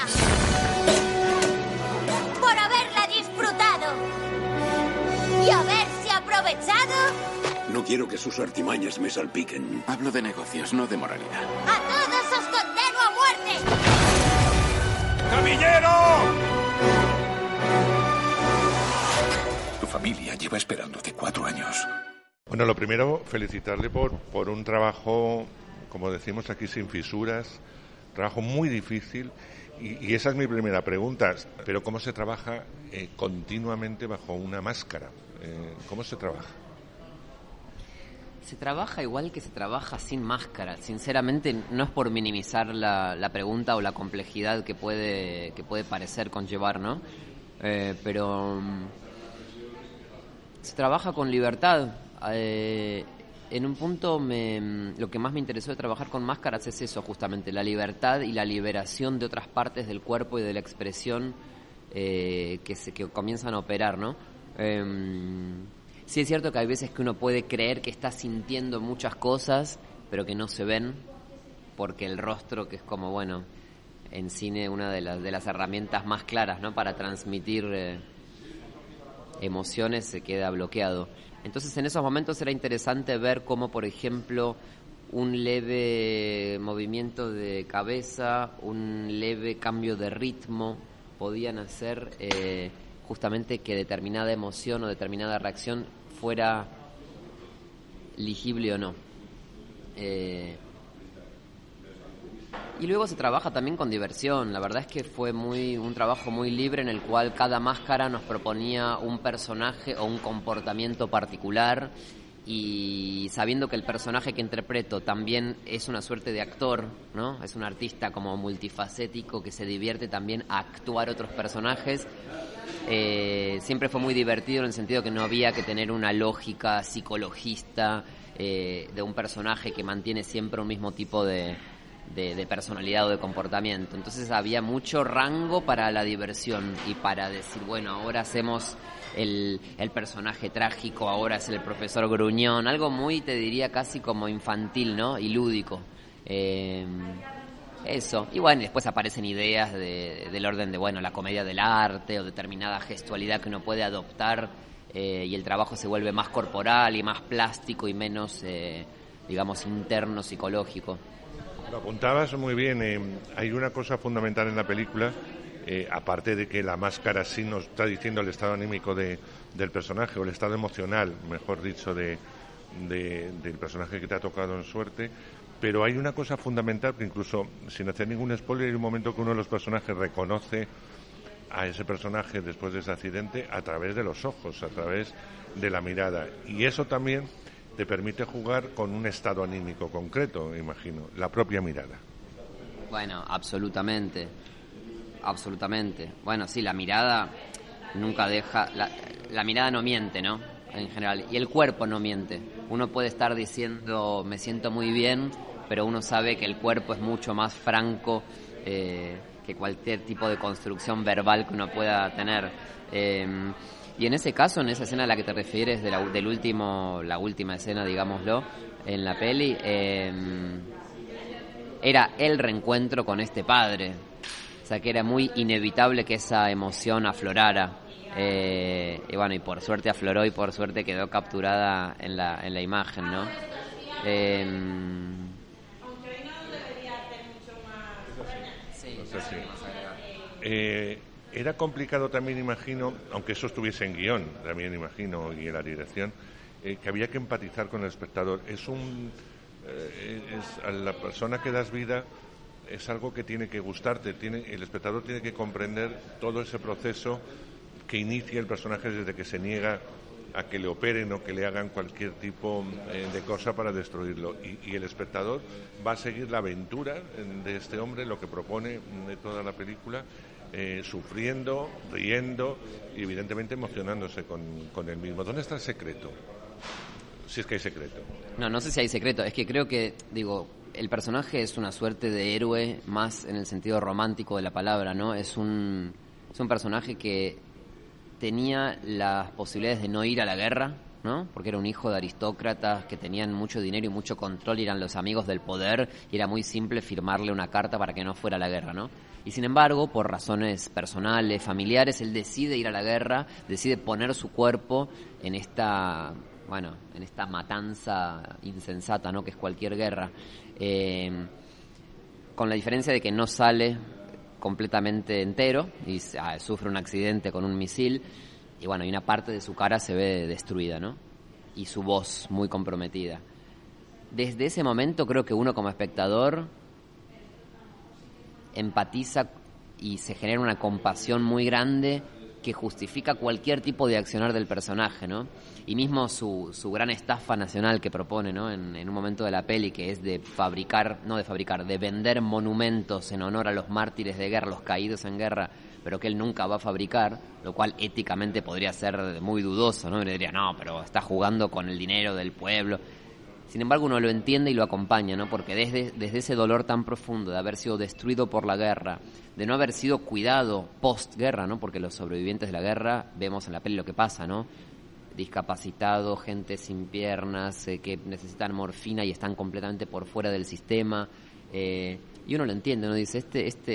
[SPEAKER 4] guerra, por haberla disfrutado y haberse aprovechado.
[SPEAKER 10] No quiero que sus artimañas me salpiquen.
[SPEAKER 5] Hablo de negocios, no de moralidad.
[SPEAKER 4] ¡A todos os condeno a muerte!
[SPEAKER 10] ¡Camillero! Tu familia lleva esperándote 4 años.
[SPEAKER 2] Bueno, lo primero, felicitarle por un trabajo, como decimos aquí, sin fisuras, trabajo muy difícil, y esa es mi primera pregunta. Pero ¿cómo se trabaja continuamente bajo una máscara? ¿Cómo se trabaja?
[SPEAKER 13] Se trabaja igual que se trabaja sin máscara. Sinceramente, no es por minimizar la pregunta o la complejidad que puede parecer conllevar, ¿no? Pero se trabaja con libertad. En un punto lo que más me interesó de trabajar con máscaras es eso, justamente, la libertad y la liberación de otras partes del cuerpo y de la expresión que comienzan a operar, ¿no? Sí es cierto que hay veces que uno puede creer que está sintiendo muchas cosas, pero que no se ven, porque el rostro, que es como, bueno, en cine una de las herramientas más claras, ¿no?, para transmitir emociones, se queda bloqueado. Entonces en esos momentos era interesante ver cómo, por ejemplo, un leve movimiento de cabeza, un leve cambio de ritmo podían hacer justamente que determinada emoción o determinada reacción fuera ligible o no. Y luego se trabaja también con diversión. La verdad es que fue un trabajo muy libre, en el cual cada máscara nos proponía un personaje o un comportamiento particular, y sabiendo que el personaje que interpreto también es una suerte de actor, ¿no? Es un artista como multifacético que se divierte también a actuar otros personajes. Siempre fue muy divertido, en el sentido que no había que tener una lógica psicologista de un personaje que mantiene siempre un mismo tipo de personalidad o de comportamiento. Entonces había mucho rango para la diversión y para decir, bueno, ahora hacemos el personaje trágico, ahora es el profesor gruñón, algo muy, te diría, casi como infantil, ¿no?, y lúdico. Eso. Y bueno, después aparecen ideas del orden de, bueno, la comedia del arte o determinada gestualidad que uno puede adoptar, y el trabajo se vuelve más corporal y más plástico y menos, digamos, interno, psicológico.
[SPEAKER 2] Lo apuntabas muy bien. Hay una cosa fundamental en la película, aparte de que la máscara sí nos está diciendo el estado anímico del personaje, o el estado emocional, mejor dicho, del personaje que te ha tocado en suerte. Pero hay una cosa fundamental que, incluso sin hacer ningún spoiler, hay un momento que uno de los personajes reconoce a ese personaje después de ese accidente a través de los ojos, a través de la mirada. Y eso también te permite jugar con un estado anímico concreto, imagino, la propia mirada.
[SPEAKER 13] Bueno, absolutamente. Bueno, sí, la mirada nunca deja... La mirada no miente, ¿no?, en general. Y el cuerpo no miente. Uno puede estar diciendo, me siento muy bien, pero uno sabe que el cuerpo es mucho más franco que cualquier tipo de construcción verbal que uno pueda tener. Y en ese caso, en esa escena a la que te refieres, la última escena, digámoslo, en la peli, era el reencuentro con este padre. O sea, que era muy inevitable que esa emoción aflorara. Y bueno, y por suerte afloró, y por suerte quedó capturada en la imagen, ¿no?
[SPEAKER 2] Era complicado también, imagino, aunque eso estuviese en guión, también imagino, y en la dirección, que había que empatizar con el espectador. A la persona que das vida es algo que tiene que gustarte, el espectador tiene que comprender todo ese proceso que inicia el personaje desde que se niega a que le operen o que le hagan cualquier tipo de cosa para destruirlo. Y el espectador va a seguir la aventura de este hombre, lo que propone de toda la película, sufriendo, riendo y evidentemente emocionándose con él mismo. ¿Dónde está el secreto? Si es que hay secreto.
[SPEAKER 13] No sé si hay secreto. Es que creo que, el personaje es una suerte de héroe más en el sentido romántico de la palabra, ¿no? Es un personaje que tenía las posibilidades de no ir a la guerra, ¿no? Porque era un hijo de aristócratas que tenían mucho dinero y mucho control, y eran los amigos del poder, y era muy simple firmarle una carta para que no fuera a la guerra, ¿no? Y sin embargo, por razones personales, familiares, él decide ir a la guerra, decide poner su cuerpo en esta matanza insensata, ¿no? Que es cualquier guerra, con la diferencia de que no sale completamente entero y sufre un accidente con un misil, y una parte de su cara se ve destruida, ¿no? Y su voz muy comprometida. Desde ese momento creo que uno como espectador empatiza y se genera una compasión muy grande que justifica cualquier tipo de accionar del personaje, ¿no? Y mismo su gran estafa nacional que propone, ¿no? En un momento de la peli, que es de vender monumentos en honor a los mártires de guerra, los caídos en guerra, pero que él nunca va a fabricar, lo cual éticamente podría ser muy dudoso, ¿no? Y le diría, no, pero está jugando con el dinero del pueblo. Sin embargo, uno lo entiende y lo acompaña, ¿no? Porque desde ese dolor tan profundo de haber sido destruido por la guerra, de no haber sido cuidado postguerra, ¿no? Porque los sobrevivientes de la guerra, vemos en la peli lo que pasa, ¿no? Discapacitados, gente sin piernas, que necesitan morfina y están completamente por fuera del sistema. Y uno lo entiende, ¿no? Dice,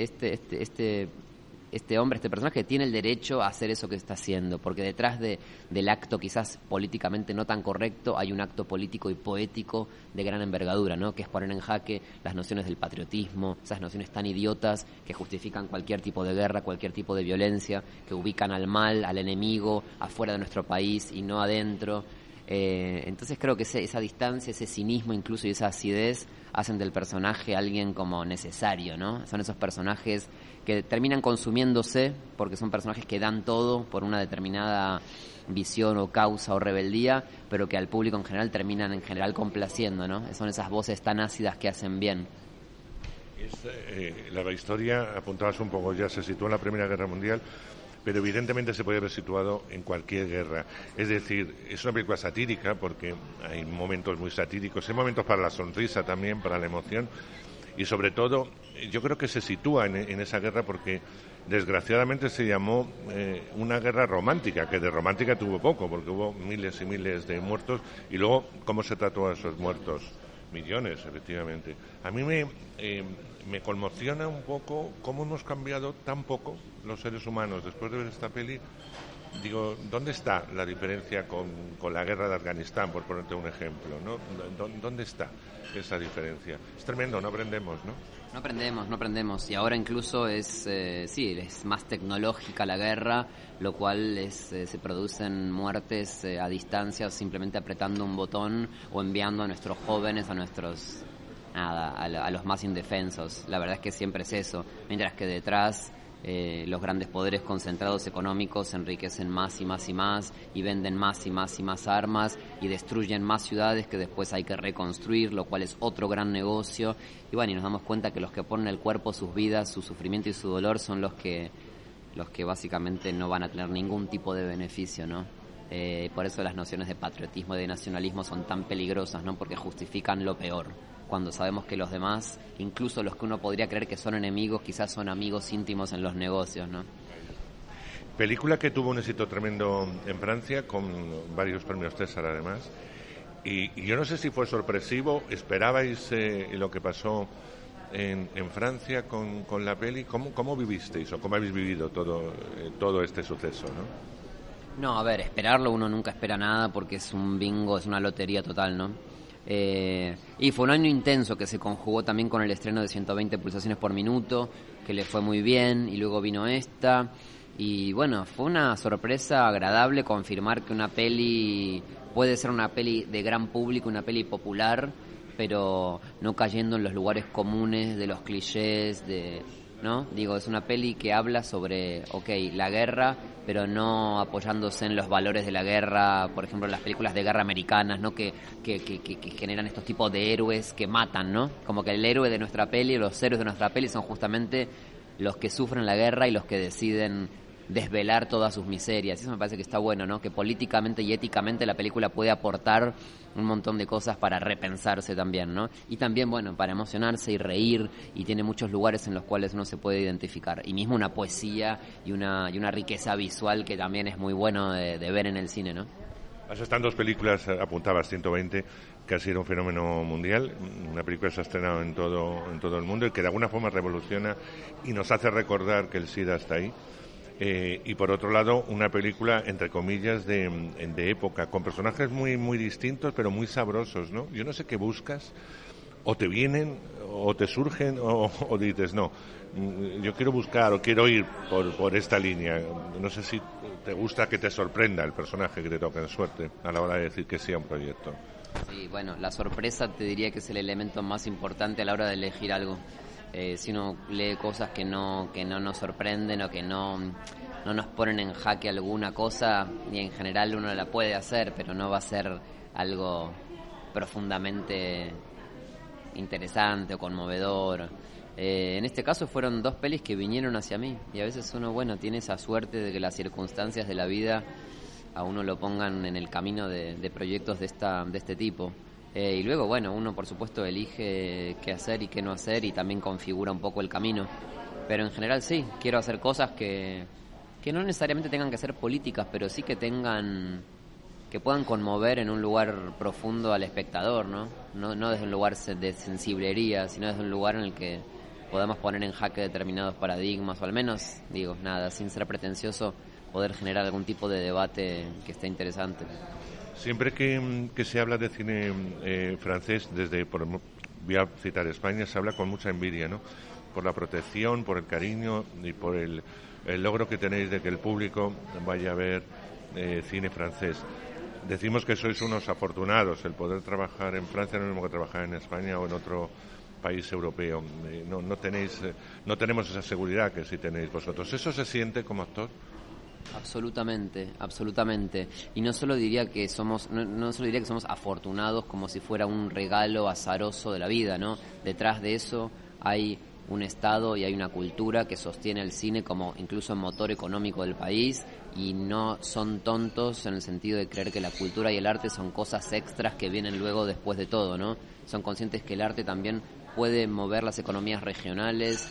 [SPEAKER 13] este hombre, este personaje tiene el derecho a hacer eso que está haciendo, porque detrás del acto quizás políticamente no tan correcto hay un acto político y poético de gran envergadura, ¿no? Que es poner en jaque las nociones del patriotismo, esas nociones tan idiotas que justifican cualquier tipo de guerra, cualquier tipo de violencia, que ubican al mal, al enemigo, afuera de nuestro país y no adentro. Entonces creo que esa distancia, ese cinismo incluso y esa acidez hacen del personaje alguien como necesario, ¿no? Son esos personajes que terminan consumiéndose porque son personajes que dan todo por una determinada visión o causa o rebeldía, pero que al público en general terminan complaciendo, ¿no? Son esas voces tan ácidas que hacen bien.
[SPEAKER 2] La historia, apuntabas un poco, ya se sitúa en la Primera Guerra Mundial, pero evidentemente se puede haber situado en cualquier guerra. Es decir, es una película satírica porque hay momentos muy satíricos, hay momentos para la sonrisa también, para la emoción, y sobre todo yo creo que se sitúa en esa guerra porque desgraciadamente se llamó una guerra romántica, que de romántica tuvo poco porque hubo miles y miles de muertos, y luego cómo se trató a esos muertos. Millones, efectivamente. A mí me conmociona un poco cómo hemos cambiado tan poco los seres humanos después de ver esta peli. Digo, ¿dónde está la diferencia con la guerra de Afganistán, por ponerte un ejemplo, ¿no? ¿Dónde está esa diferencia? Es tremendo, no aprendemos, ¿no?
[SPEAKER 13] No aprendemos. Y ahora incluso es más tecnológica la guerra, lo cual se producen muertes a distancia o simplemente apretando un botón o enviando a nuestros jóvenes, a los más indefensos. La verdad es que siempre es eso. Mientras que detrás los grandes poderes concentrados económicos se enriquecen más y más y más y venden más y más y más armas y destruyen más ciudades que después hay que reconstruir, lo cual es otro gran negocio. Y nos damos cuenta que los que ponen el cuerpo, sus vidas, su sufrimiento y su dolor son los que básicamente no van a tener ningún tipo de beneficio, ¿no? Por eso las nociones de patriotismo y de nacionalismo son tan peligrosas, ¿no? Porque justifican lo peor, cuando sabemos que los demás, incluso los que uno podría creer que son enemigos, quizás son amigos íntimos en los negocios, ¿no?
[SPEAKER 2] Película que tuvo un éxito tremendo en Francia, con varios premios César además, y yo no sé si fue sorpresivo, ¿esperabais lo que pasó en Francia con la peli? ¿Cómo vivisteis o cómo habéis vivido todo este suceso, no?
[SPEAKER 13] No, a ver, esperarlo, uno nunca espera nada porque es un bingo, es una lotería total, ¿no? Y fue un año intenso que se conjugó también con el estreno de 120 pulsaciones por minuto, que le fue muy bien, y luego vino esta, Y bueno, fue una sorpresa agradable confirmar que una peli puede ser una peli de gran público, una peli popular, pero no cayendo en los lugares comunes de los clichés, ¿no? Digo, es una peli que habla sobre, la guerra, pero no apoyándose en los valores de la guerra, por ejemplo, las películas de guerra americanas, ¿no? Que generan estos tipos de héroes que matan, ¿no? Como que el héroe de nuestra peli, los héroes de nuestra peli son justamente los que sufren la guerra y los que deciden desvelar todas sus miserias. Eso me parece que está bueno, ¿no? Que políticamente y éticamente la película puede aportar un montón de cosas para repensarse también, ¿no? Y también, bueno, para emocionarse y reír, y tiene muchos lugares en los cuales uno se puede identificar. Y mismo una poesía y una riqueza visual que también es muy bueno de ver en el cine, ¿no?
[SPEAKER 2] Has estado en 2 películas, apuntabas 120, que ha sido un fenómeno mundial. Una película se ha estrenado en todo el mundo y que de alguna forma revoluciona y nos hace recordar que el SIDA está ahí. Y por otro lado, una película, entre comillas, de época, con personajes muy, muy distintos, pero muy sabrosos, ¿no? Yo no sé qué buscas, o te vienen, o te surgen, o dices, no, yo quiero buscar o quiero ir por esta línea. No sé si te gusta que te sorprenda el personaje que te toca en suerte a la hora de decir que sí a un proyecto.
[SPEAKER 13] Sí, bueno, la sorpresa te diría que es el elemento más importante a la hora de elegir algo. Si uno lee cosas que no nos sorprenden o que no nos ponen en jaque alguna cosa, y en general uno la puede hacer, pero no va a ser algo profundamente interesante o conmovedor. En este caso fueron 2 pelis que vinieron hacia mí, y a veces uno, bueno, tiene esa suerte de que las circunstancias de la vida a uno lo pongan en el camino de proyectos de este tipo. Y luego, bueno, uno por supuesto elige qué hacer y qué no hacer, y también configura un poco el camino. Pero en general sí, quiero hacer cosas que no necesariamente tengan que ser políticas, pero sí que puedan conmover en un lugar profundo al espectador, ¿no? No desde un lugar de sensiblería, sino desde un lugar en el que podamos poner en jaque determinados paradigmas, o al menos, digo, nada, sin ser pretencioso, poder generar algún tipo de debate que esté interesante.
[SPEAKER 2] Siempre que se habla de cine francés, voy a citar España, se habla con mucha envidia, ¿no? Por la protección, por el cariño y por el logro que tenéis de que el público vaya a ver cine francés. Decimos que sois unos afortunados, el poder trabajar en Francia no es lo mismo que trabajar en España o en otro país europeo. No tenemos esa seguridad que sí tenéis vosotros. ¿Eso se siente como actor?
[SPEAKER 13] Absolutamente, absolutamente. Y no solo diría que somos afortunados como si fuera un regalo azaroso de la vida, ¿no? Detrás de eso hay un Estado y hay una cultura que sostiene el cine como incluso motor económico del país, y no son tontos en el sentido de creer que la cultura y el arte son cosas extras que vienen luego después de todo, ¿no? Son conscientes que el arte también puede mover las economías regionales,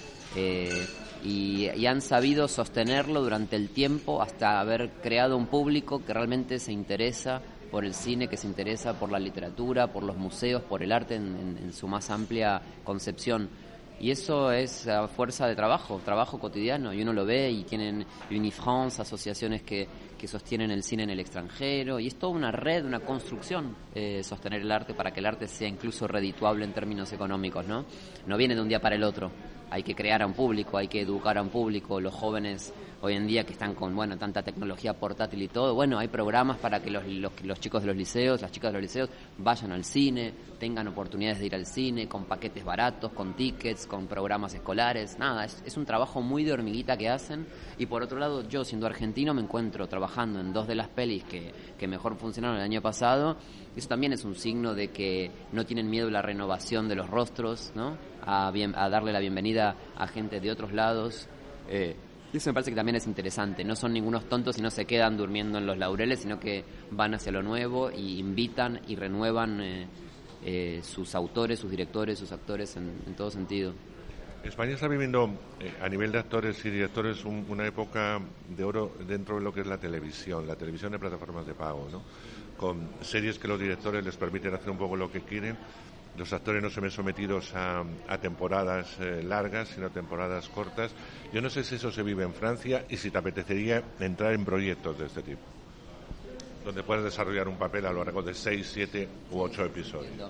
[SPEAKER 13] y han sabido sostenerlo durante el tiempo hasta haber creado un público que realmente se interesa por el cine, que se interesa por la literatura, por los museos, por el arte en su más amplia concepción. Y eso es a fuerza de trabajo cotidiano, y uno lo ve, y tienen Unifrance, asociaciones que sostienen el cine en el extranjero, y es toda una red, una construcción, sostener el arte para que el arte sea incluso redituable en términos económicos, ¿no? No viene de un día para el otro. Hay que crear a un público, hay que educar a un público. Los jóvenes hoy en día que están con, bueno, tanta tecnología portátil y todo, bueno, hay programas para que los chicos de los liceos, las chicas de los liceos vayan al cine, tengan oportunidades de ir al cine, con paquetes baratos, con tickets, con programas escolares. Nada, es un trabajo muy de hormiguita que hacen. Y por otro lado, yo siendo argentino me encuentro trabajando en 2 de las pelis que mejor funcionaron el año pasado. Eso también es un signo de que no tienen miedo a la renovación de los rostros, ¿no? A darle la bienvenida a gente de otros lados. Y eso me parece que también es interesante. No son ningunos tontos y no se quedan durmiendo en los laureles, sino que van hacia lo nuevo y invitan y renuevan sus autores, sus directores, sus actores en todo sentido.
[SPEAKER 2] España está viviendo, a nivel de actores y directores, una época de oro dentro de lo que es la televisión de plataformas de pago, ¿no? Con series que los directores les permiten hacer un poco lo que quieren. Los actores no se ven sometidos a temporadas largas, sino a temporadas cortas. Yo no sé si eso se vive en Francia y si te apetecería entrar en proyectos de este tipo, donde puedas desarrollar un papel a lo largo de 6, 7 u 8 episodios.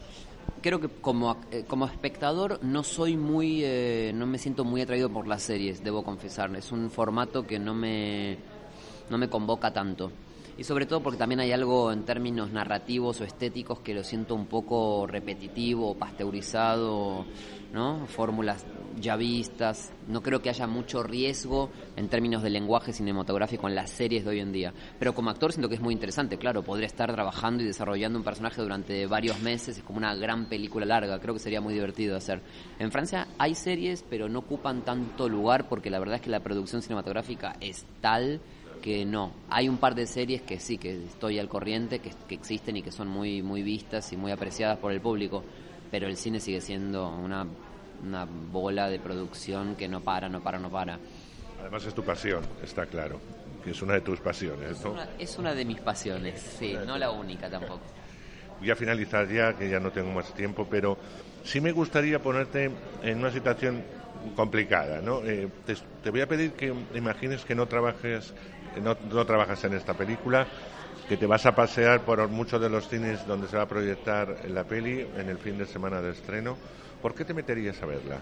[SPEAKER 13] creo que como espectador no soy muy, no me siento muy atraído por las series, debo confesar. Es un formato que no me convoca tanto. Y sobre todo porque también hay algo en términos narrativos o estéticos que lo siento un poco repetitivo, pasteurizado, ¿no? Fórmulas ya vistas. No creo que haya mucho riesgo en términos de lenguaje cinematográfico en las series de hoy en día. Pero como actor siento que es muy interesante, claro. Podría estar trabajando y desarrollando un personaje durante varios meses. Es como una gran película larga. Creo que sería muy divertido de hacer. En Francia hay series, pero no ocupan tanto lugar porque la verdad es que la producción cinematográfica es tal que no. Hay un par de series que sí, que estoy al corriente, que existen y que son muy, muy vistas y muy apreciadas por el público, pero el cine sigue siendo una bola de producción que no para.
[SPEAKER 2] Además es tu pasión, está claro, que es una de tus pasiones, ¿no?
[SPEAKER 13] Es una de mis pasiones, sí, no la única tampoco.
[SPEAKER 2] Voy a finalizar ya, que ya no tengo más tiempo, pero sí me gustaría ponerte en una situación complicada, ¿no? Te voy a pedir que imagines que no trabajas en esta película, que te vas a pasear por muchos de los cines donde se va a proyectar la peli en el fin de semana de estreno. ¿Por qué te meterías a verla?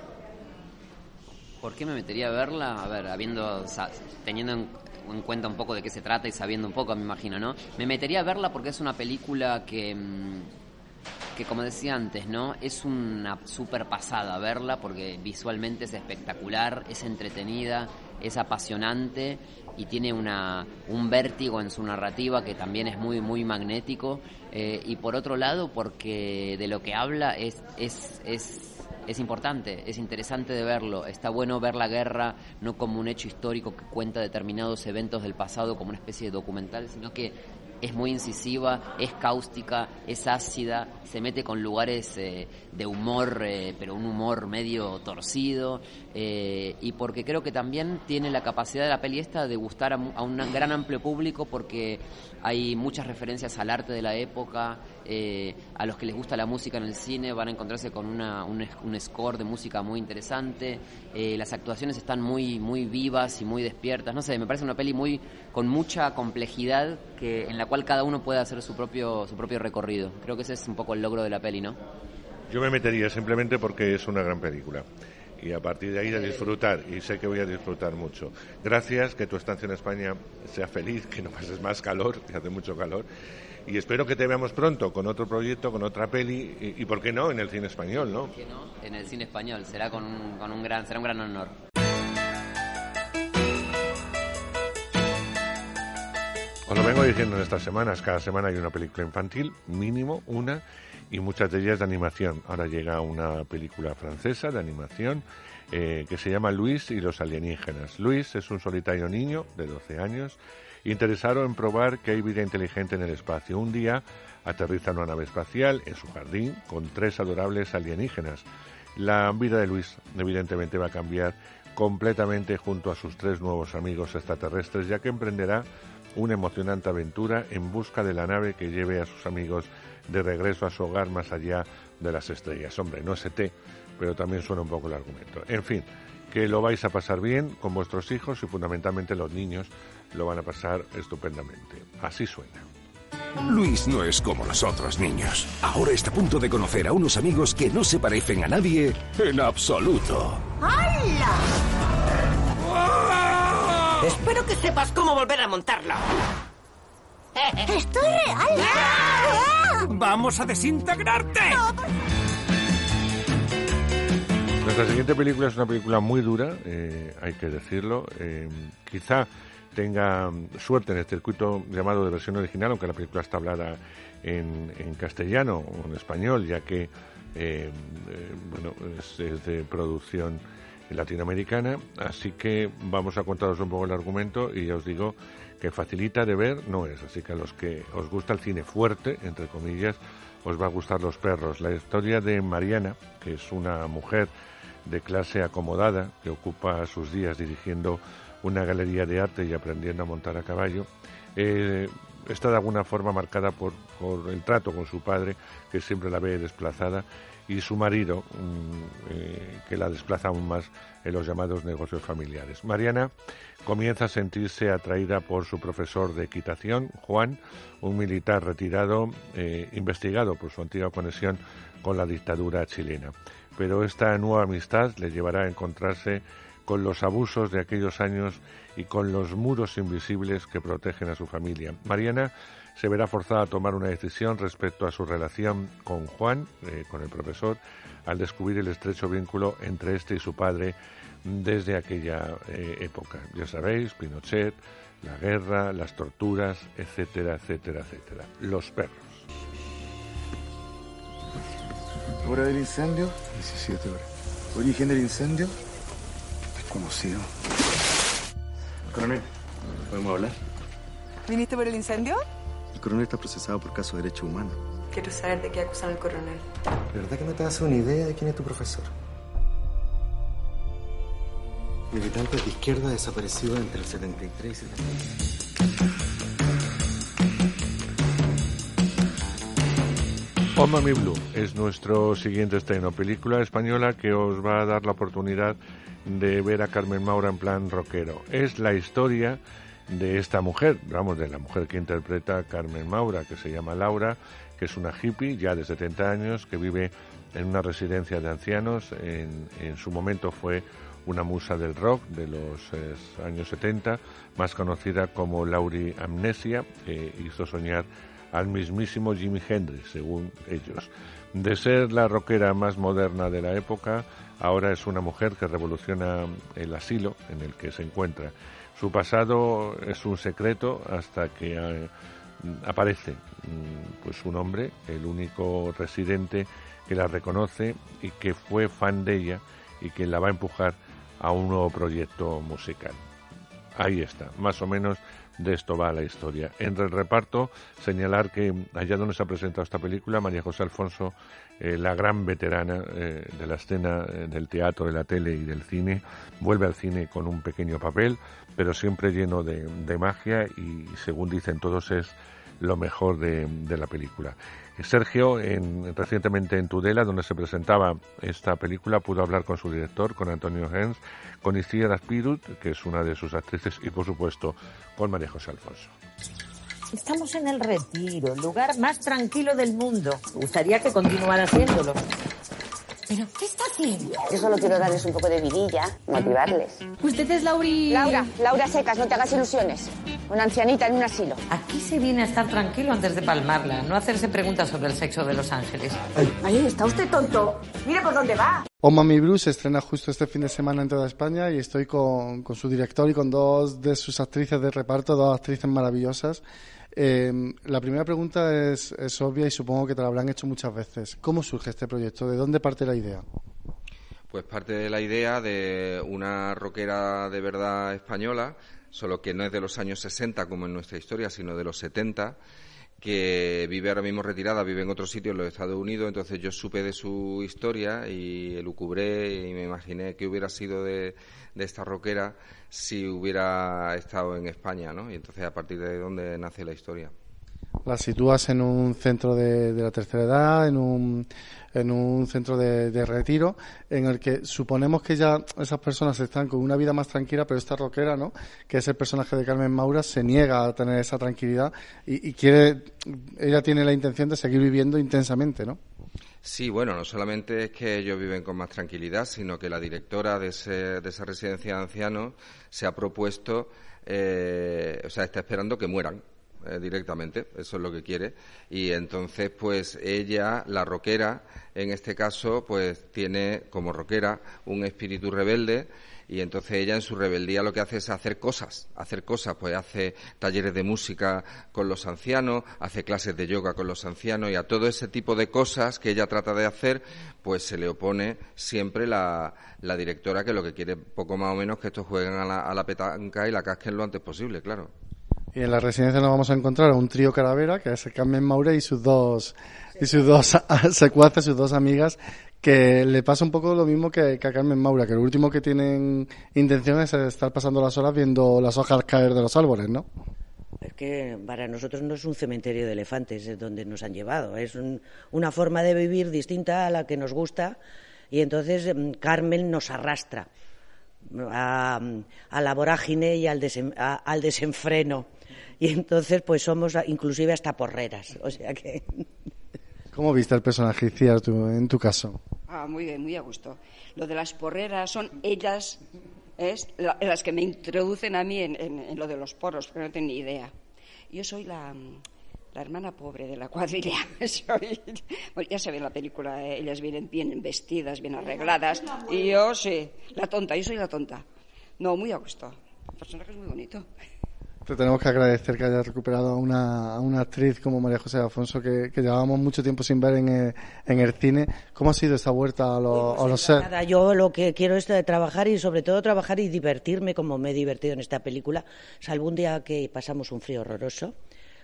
[SPEAKER 13] ¿Por qué me metería a verla? A ver, teniendo en cuenta un poco de qué se trata y sabiendo un poco, me imagino, ¿no? Me metería a verla porque es una película que como decía antes, ¿no? Es una súper pasada verla porque visualmente es espectacular, es entretenida, es apasionante y tiene un vértigo en su narrativa que también es muy, muy magnético. Y por otro lado, porque de lo que habla es importante, es interesante de verlo. Está bueno ver la guerra no como un hecho histórico que cuenta determinados eventos del pasado como una especie de documental, sino que es muy incisiva, es cáustica, es ácida, se mete con lugares de humor, pero un humor medio torcido, y porque creo que también tiene la capacidad de la peli esta de gustar a un gran amplio público, porque hay muchas referencias al arte de la época. A los que les gusta la música en el cine van a encontrarse con un score de música muy interesante. Las actuaciones están muy, muy vivas y muy despiertas. No sé, me parece una peli con mucha complejidad en la cual cada uno puede hacer su propio recorrido. Creo que ese es un poco el logro de la peli, ¿no?
[SPEAKER 2] Yo me metería simplemente porque es una gran película. Y a partir de ahí a disfrutar, y sé que voy a disfrutar mucho. Gracias, que tu estancia en España sea feliz, que no pases más calor, que hace mucho calor, y espero que te veamos pronto con otro proyecto, con otra peli, y ¿por qué no?, en el cine español, ¿no?
[SPEAKER 13] ¿Por qué no? En el cine español, será un gran honor.
[SPEAKER 2] Os lo vengo diciendo en estas semanas, cada semana hay una película infantil, mínimo una, y muchas de ellas de animación. Ahora llega una película francesa de animación que se llama Luis y los alienígenas. Luis es un solitario niño de 12 años interesado en probar que hay vida inteligente en el espacio. Un día aterriza en una nave espacial en su jardín con 3 adorables alienígenas. La vida de Luis evidentemente va a cambiar completamente junto a sus 3 nuevos amigos extraterrestres, ya que emprenderá una emocionante aventura en busca de la nave que lleve a sus amigos de regreso a su hogar más allá de las estrellas. Hombre, no es ET, pero también suena un poco el argumento. En fin, que lo vais a pasar bien con vuestros hijos y fundamentalmente los niños lo van a pasar estupendamente. Así suena.
[SPEAKER 14] Luis no es como los otros niños. Ahora está a punto de conocer a unos amigos que no se parecen a nadie en absoluto.
[SPEAKER 15] ¡Hala! Espero que sepas cómo volver a montarlo.
[SPEAKER 4] ¡Esto es real!
[SPEAKER 15] ¡Vamos a desintegrarte!
[SPEAKER 2] Nuestra siguiente película es una película muy dura, hay que decirlo. Quizá tenga suerte en el circuito llamado de versión original, aunque la película está hablada en castellano o en español, ya que es de producción latinoamericana, así que vamos a contaros un poco el argumento y ya os digo que facilita de ver no es, así que a los que os gusta el cine fuerte, entre comillas, os va a gustar Los perros. La historia de Mariana, que es una mujer de clase acomodada que ocupa sus días dirigiendo una galería de arte y aprendiendo a montar a caballo, está de alguna forma marcada por el trato con su padre, que siempre la ve desplazada, y su marido, que la desplaza aún más en los llamados negocios familiares. Mariana comienza a sentirse atraída por su profesor de equitación, Juan, un militar retirado, investigado por su antigua conexión con la dictadura chilena. Pero esta nueva amistad le llevará a encontrarse con los abusos de aquellos años y con los muros invisibles que protegen a su familia. Mariana se verá forzada a tomar una decisión respecto a su relación con Juan, con el profesor, al descubrir el estrecho vínculo entre este y su padre desde aquella época. Ya sabéis, Pinochet, la guerra, las torturas, etcétera, etcétera, etcétera. Los perros.
[SPEAKER 16] ¿Hora del incendio? 17 horas. ¿Origen del incendio? Desconocido. Coronel, ¿podemos hablar?
[SPEAKER 17] ¿Viniste por el incendio?
[SPEAKER 16] El coronel está procesado por caso de derechos humanos.
[SPEAKER 17] Quiero saber de qué acusan al coronel.
[SPEAKER 16] ¿De verdad que no te das una idea de quién es tu profesor? Militantes de izquierda desaparecidos entre el 73 y el 73.
[SPEAKER 2] Oh Mami Blue es nuestro siguiente estreno, película española que os va a dar la oportunidad de ver a Carmen Maura en plan rockero. Es la historia de esta mujer, vamos, de la mujer que interpreta a Carmen Maura, que se llama Laura, que es una hippie ya de 70 años, que vive en una residencia de ancianos. En su momento fue una musa del rock de los años 70, más conocida como Laurie Amnesia, que hizo soñar al mismísimo Jimi Hendrix, según ellos. De ser la rockera más moderna de la época, ahora es una mujer que revoluciona el asilo en el que se encuentra. Su pasado es un secreto hasta que aparece pues un hombre, el único residente que la reconoce y que fue fan de ella y que la va a empujar a un nuevo proyecto musical. Ahí está, más o menos de esto va la historia. Entre el reparto, señalar que allá donde se ha presentado esta película, María José Alfonso, la gran veterana de la escena del teatro, de la tele y del cine, vuelve al cine con un pequeño papel, pero siempre lleno de magia y, según dicen todos, es lo mejor de la película. Sergio, recientemente en Tudela, donde se presentaba esta película, pudo hablar con su director, con Antonio Hens, con Iciar Aspirut, que es una de sus actrices, y por supuesto con María José Alfonso.
[SPEAKER 18] Estamos en el Retiro, el lugar más tranquilo del mundo. Me gustaría que continuara haciéndolo.
[SPEAKER 11] ¿Pero qué está haciendo?
[SPEAKER 19] Yo solo quiero darles un poco de vidilla, motivarles.
[SPEAKER 11] ¿Usted es Lauri...?
[SPEAKER 19] Laura Secas, no te hagas ilusiones. Una ancianita en un asilo.
[SPEAKER 18] Aquí se viene a estar tranquilo antes de palmarla, no hacerse preguntas sobre el sexo de los ángeles.
[SPEAKER 19] Ahí está usted tonto. Mira por dónde va.
[SPEAKER 3] Oh Mami Blue se estrena justo este fin de semana en toda España y estoy con su director y con dos de sus actrices de reparto, dos actrices maravillosas. La primera pregunta es obvia y supongo que te la habrán hecho muchas veces. ¿Cómo surge este proyecto? ¿De dónde parte la idea?
[SPEAKER 20] Pues parte de la idea de una rockera de verdad española, solo que no es de los años 60 como en nuestra historia, sino de los 70, que vive ahora mismo retirada, vive en otro sitio en los Estados Unidos. Entonces yo supe de su historia y elucubré y me imaginé qué hubiera sido de esta rockera si hubiera estado en España, ¿no? Y entonces a partir de donde nace la historia.
[SPEAKER 3] La sitúas en un centro de la tercera edad, en un centro de retiro, en el que suponemos que ya esas personas están con una vida más tranquila, pero esta rockera, ¿no?, que es el personaje de Carmen Maura, se niega a tener esa tranquilidad y ella tiene la intención de seguir viviendo intensamente, ¿no?
[SPEAKER 20] Sí, bueno, no solamente es que ellos viven con más tranquilidad, sino que la directora de esa residencia de ancianos se ha propuesto, está esperando que mueran. Directamente, eso es lo que quiere, y entonces pues ella, la rockera, en este caso pues tiene como rockera un espíritu rebelde, y entonces ella en su rebeldía lo que hace es hacer cosas, pues hace talleres de música con los ancianos, hace clases de yoga con los ancianos, y a todo ese tipo de cosas que ella trata de hacer pues se le opone siempre la directora, que lo que quiere poco más o menos que estos jueguen a la petanca y la casquen lo antes posible, claro.
[SPEAKER 3] Y en la residencia nos vamos a encontrar a un trío calavera, que es Carmen Maura y sus dos secuaces, sus dos amigas, que le pasa un poco lo mismo que a Carmen Maura, que lo último que tienen intención es estar pasando las horas viendo las hojas caer de los árboles, ¿no?
[SPEAKER 18] Es que para nosotros no es un cementerio de elefantes, es donde nos han llevado. Es una forma de vivir distinta a la que nos gusta, y entonces Carmen nos arrastra a la vorágine y al desenfreno. Y entonces pues somos inclusive hasta porreras, o sea que...
[SPEAKER 3] ¿Cómo viste el personaje, Iciar, en tu caso?
[SPEAKER 6] Muy bien, muy a gusto. Lo de las porreras son ellas, las que me introducen a mí en lo de los porros, porque no tengo ni idea. Yo soy la hermana pobre de la cuadrilla. Bueno, ya se ve en la película, ellas vienen bien vestidas, bien arregladas, y yo sí, yo soy la tonta. No, muy a gusto. El personaje es muy bonito.
[SPEAKER 3] Te tenemos que agradecer que hayas recuperado a una actriz como María José Afonso, que llevábamos mucho tiempo sin ver en el cine. ¿Cómo ha sido esta vuelta a los sets?
[SPEAKER 18] Nada, yo lo que quiero es trabajar, y sobre todo trabajar y divertirme como me he divertido en esta película, salvo un día que pasamos un frío horroroso,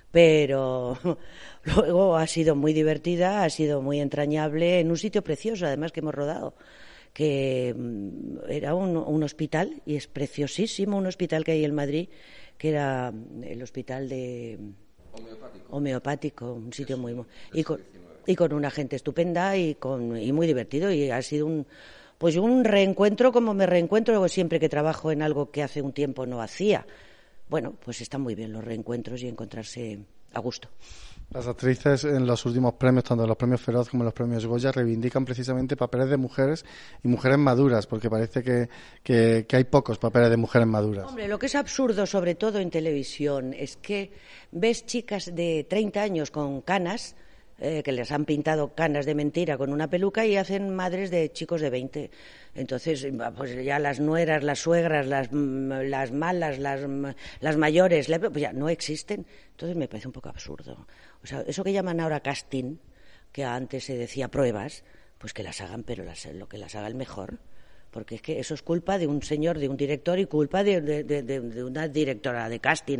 [SPEAKER 18] pero luego ha sido muy divertida, ha sido muy entrañable, en un sitio precioso además que hemos rodado, que era un hospital, y es preciosísimo, un hospital que hay en Madrid, que era el hospital de homeopático, un sitio muy y con una gente estupenda y muy divertido, y ha sido un reencuentro como me reencuentro siempre que trabajo en algo que hace un tiempo no hacía. Bueno, pues están muy bien los reencuentros y encontrarse a gusto.
[SPEAKER 3] Las actrices en los últimos premios, tanto en los premios Feroz como en los premios Goya, reivindican precisamente papeles de mujeres y mujeres maduras, porque parece que hay pocos papeles de mujeres maduras.
[SPEAKER 18] Hombre, lo que es absurdo, sobre todo en televisión, es que ves chicas de 30 años con canas, que les han pintado canas de mentira con una peluca, y hacen madres de chicos de 20. Entonces, pues ya las nueras, las suegras, las malas, las mayores, pues ya no existen. Entonces me parece un poco absurdo. O sea, eso que llaman ahora casting, que antes se decía pruebas, pues que las hagan, pero lo que las haga el mejor. Porque es que eso es culpa de un señor, de un director, y culpa de una directora de casting,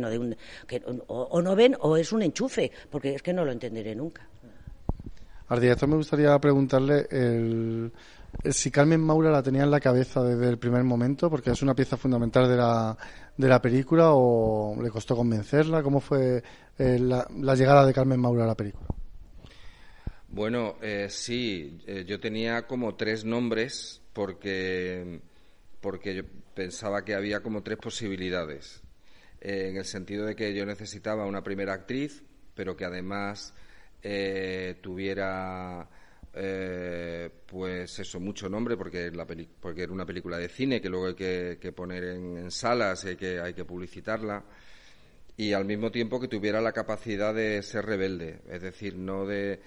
[SPEAKER 18] o no ven, o es un enchufe, porque es que no lo entenderé nunca.
[SPEAKER 3] Al director me gustaría preguntarle si Carmen Maura la tenía en la cabeza desde el primer momento, porque es una pieza fundamental de la película, o le costó convencerla. ¿Cómo fue la llegada de Carmen Maura a la película?
[SPEAKER 20] Bueno, sí, yo tenía como 3 nombres porque yo pensaba que había como 3 posibilidades, en el sentido de que yo necesitaba una primera actriz, pero que además tuviera pues eso, mucho nombre, porque era una película de cine que luego hay que poner en salas, y hay que publicitarla, y al mismo tiempo que tuviera la capacidad de ser rebelde, es decir, no de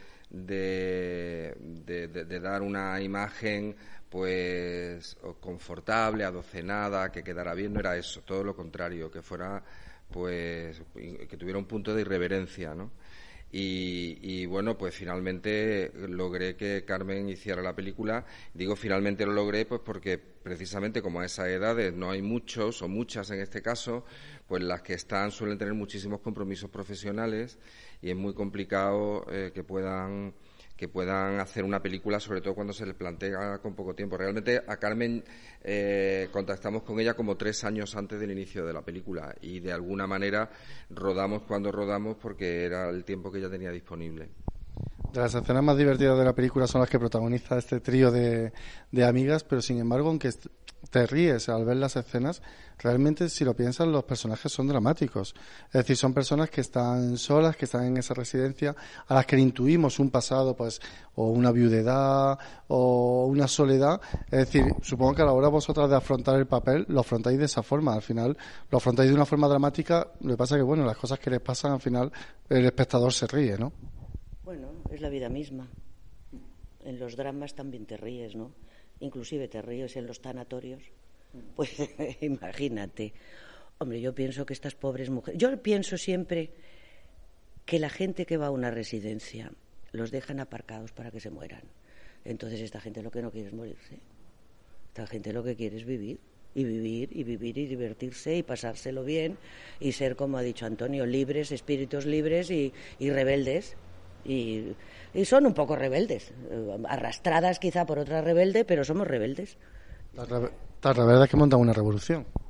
[SPEAKER 20] dar una imagen pues confortable, adocenada, que quedara bien. No era eso, todo lo contrario, que fuera pues que tuviera un punto de irreverencia, ¿no? Y bueno, pues finalmente logré que Carmen hiciera la película. Digo finalmente lo logré pues porque precisamente como a esas edades no hay muchos o muchas en este caso, pues las que están suelen tener muchísimos compromisos profesionales, y es muy complicado que puedan hacer una película, sobre todo cuando se les plantea con poco tiempo. Realmente a Carmen contactamos con ella como 3 años antes del inicio de la película, y de alguna manera rodamos cuando rodamos porque era el tiempo que ella tenía disponible.
[SPEAKER 3] De las escenas más divertidas de la película son las que protagoniza este trío de amigas, pero sin embargo, aunque te ríes al ver las escenas, realmente si lo piensas los personajes son dramáticos. Es decir, son personas que están solas, que están en esa residencia, a las que le intuimos un pasado, pues, o una viudedad, o una soledad. Es decir, supongo que a la hora vosotras de afrontar el papel, lo afrontáis de esa forma. Al final, lo afrontáis de una forma dramática. Lo que pasa es que, bueno, las cosas que les pasan, al final, el espectador se ríe, ¿no?
[SPEAKER 18] Bueno, es la vida misma. En los dramas también te ríes, ¿no? Inclusive te ríes en los tanatorios. Pues imagínate. Hombre, yo pienso que estas pobres mujeres... Yo pienso siempre que la gente que va a una residencia los dejan aparcados para que se mueran. Entonces esta gente lo que no quiere es morirse. Esta gente lo que quiere es vivir. Y divertirse y pasárselo bien y ser, como ha dicho Antonio, libres, espíritus libres y rebeldes. Y son un poco rebeldes, arrastradas quizá por otra rebelde, pero somos rebeldes.
[SPEAKER 3] Las rebeldes que montan una revolución.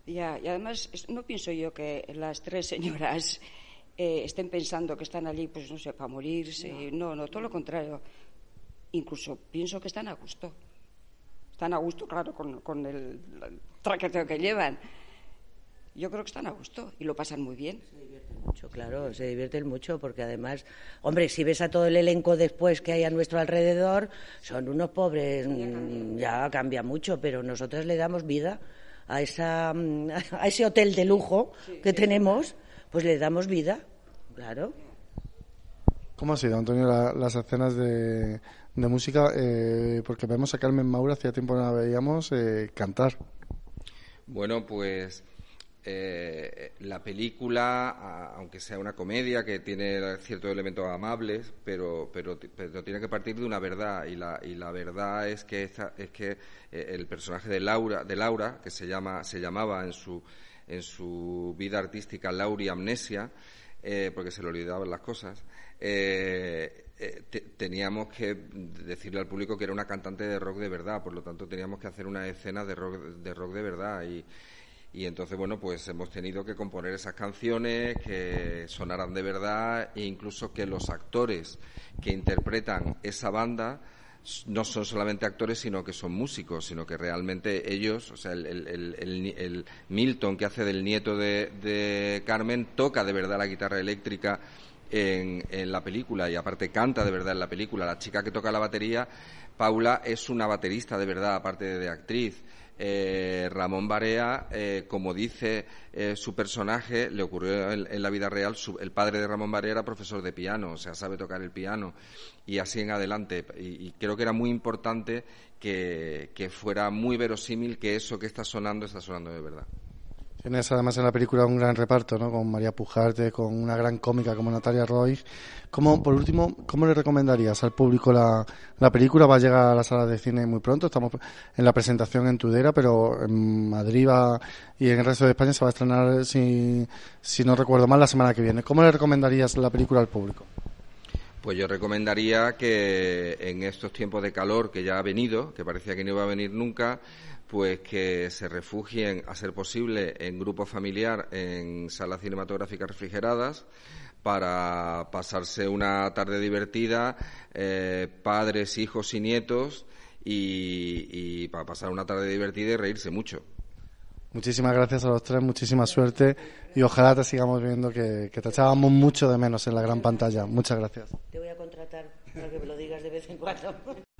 [SPEAKER 6] Ya, y además no pienso yo que las tres señoras estén pensando que están allí, pues no sé, para morirse. No, todo lo contrario. Incluso pienso que están a gusto. Están a gusto, claro, con el traqueteo que llevan. Yo creo que están a gusto y lo pasan muy bien.
[SPEAKER 18] Se divierten mucho, claro, se divierten mucho porque además, hombre, si ves a todo el elenco después que hay a nuestro alrededor, son unos pobres, ya cambia mucho, pero nosotros le damos vida a ese hotel de lujo que tenemos, pues le damos vida, claro.
[SPEAKER 3] ¿Cómo ha sido, Antonio, las escenas de música? Porque vemos a Carmen Maura, hacía tiempo no la veíamos cantar.
[SPEAKER 20] Bueno, pues la película, aunque sea una comedia que tiene ciertos elementos amables, pero tiene que partir de una verdad, y la verdad es que el personaje de Laura, que se llamaba en su vida artística Lauri Amnesia, porque se le olvidaban las cosas, teníamos que decirle al público que era una cantante de rock de verdad, por lo tanto teníamos que hacer una escena de rock de verdad, y entonces, bueno, pues hemos tenido que componer esas canciones que sonaran de verdad, e incluso que los actores que interpretan esa banda no son solamente actores, sino que son músicos, sino que realmente ellos, o sea, el Milton, que hace del nieto de Carmen, toca de verdad la guitarra eléctrica en la película, y aparte canta de verdad en la película. La chica que toca la batería, Paula, es una baterista de verdad, aparte de actriz. Ramón Barea, como dice su personaje, le ocurrió en la vida real. El padre de Ramón Barea era profesor de piano, o sea, sabe tocar el piano, y así en adelante. Y creo que era muy importante que fuera muy verosímil que eso que está sonando de verdad.
[SPEAKER 3] Tienes además en la película un gran reparto, ¿no? Con María Pujarte, con una gran cómica como Natalia Roig. Por último, ¿cómo le recomendarías al público la película? Va a llegar a la sala de cine muy pronto, estamos en la presentación en Tudela, pero en Madrid y en el resto de España se va a estrenar, si no recuerdo mal, la semana que viene. ¿Cómo le recomendarías la película al público?
[SPEAKER 20] Pues yo recomendaría que en estos tiempos de calor que ya ha venido, que parecía que no iba a venir nunca, pues que se refugien, a ser posible, en grupo familiar, en salas cinematográficas refrigeradas, para pasarse una tarde divertida, padres, hijos y nietos, y para pasar una tarde divertida y reírse mucho.
[SPEAKER 3] Muchísimas gracias a los tres, muchísima suerte, y ojalá te sigamos viendo, que te echábamos mucho de menos en la gran pantalla. Muchas gracias.
[SPEAKER 18] Te voy a contratar para que me lo digas de vez en cuando.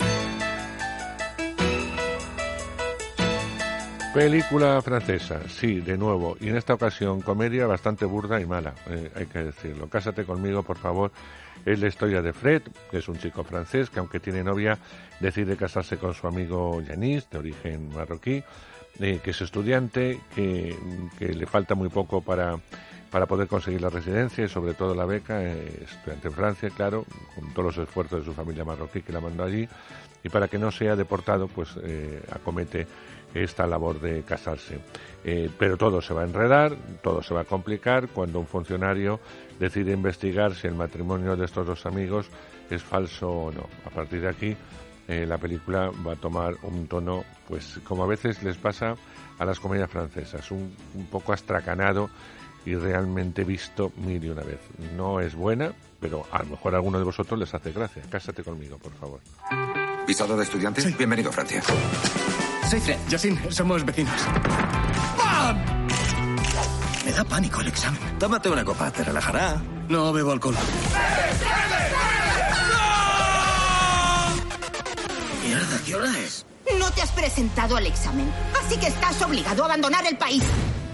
[SPEAKER 2] Película francesa, sí, de nuevo, y en esta ocasión comedia bastante burda y mala, hay que decirlo. Cásate conmigo, por favor. Es la historia de Fred, que es un chico francés que, aunque tiene novia, decide casarse con su amigo Yanis, de origen marroquí, que es estudiante, que le falta muy poco para poder conseguir la residencia y sobre todo la beca, estudiante en Francia, claro, con todos los esfuerzos de su familia marroquí que la mandó allí, y para que no sea deportado, pues acomete esta labor de casarse. Pero todo se va a enredar, todo se va a complicar cuando un funcionario decide investigar si el matrimonio de estos dos amigos es falso o no. A partir de aquí, la película va a tomar un tono, pues como a veces les pasa a las comedias francesas, un poco astracanado y realmente visto mil y una vez. No es buena, pero a lo mejor a alguno de vosotros les hace gracia. Cásate conmigo, por favor.
[SPEAKER 5] ¿Visado de estudiante? Sí. Bienvenido a Francia.
[SPEAKER 15] Soy Fred, Yasin, somos vecinos. ¡Ah! Me da pánico el examen.
[SPEAKER 5] Tómate una copa, te relajará.
[SPEAKER 15] No bebo alcohol.
[SPEAKER 5] Mierda, ¿qué hora es?
[SPEAKER 21] No te has presentado al examen, así que estás obligado a abandonar el país.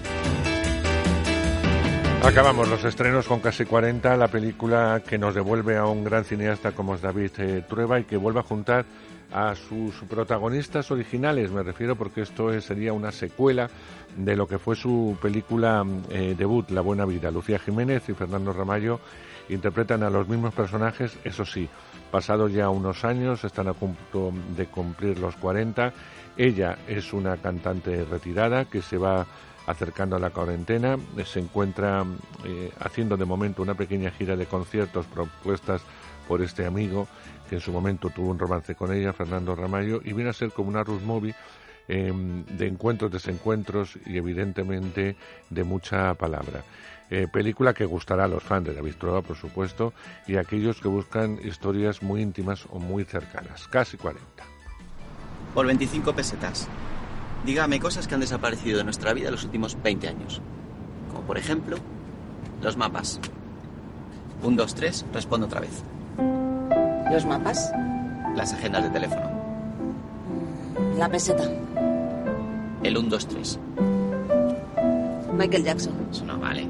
[SPEAKER 2] Acabamos los estrenos con Casi 40, la película que nos devuelve a un gran cineasta como es David Trueba y que vuelve a juntar a sus protagonistas originales, me refiero, porque esto sería una secuela de lo que fue su película debut, La Buena Vida. Lucía Jiménez y Fernando Ramallo interpretan a los mismos personajes, eso sí, pasados ya unos años, están a punto de cumplir los 40. Ella es una cantante retirada que se va acercando a la cuarentena, se encuentra haciendo de momento una pequeña gira de conciertos propuestas por este amigo que en su momento tuvo un romance con ella, Fernando Ramallo, y viene a ser como una road movie de encuentros, desencuentros y evidentemente de mucha palabra. Película que gustará a los fans de David Trueba, por supuesto, y a aquellos que buscan historias muy íntimas o muy cercanas. Casi 40.
[SPEAKER 1] Por 25 pesetas. Dígame cosas que han desaparecido de nuestra vida en los últimos 20 años. Como por ejemplo, los mapas. 1, 2, 3, respondo otra vez.
[SPEAKER 22] ¿Los mapas?
[SPEAKER 1] Las agendas de teléfono.
[SPEAKER 22] La peseta.
[SPEAKER 1] El 1, 2, 3.
[SPEAKER 22] Michael Jackson.
[SPEAKER 1] Eso no vale.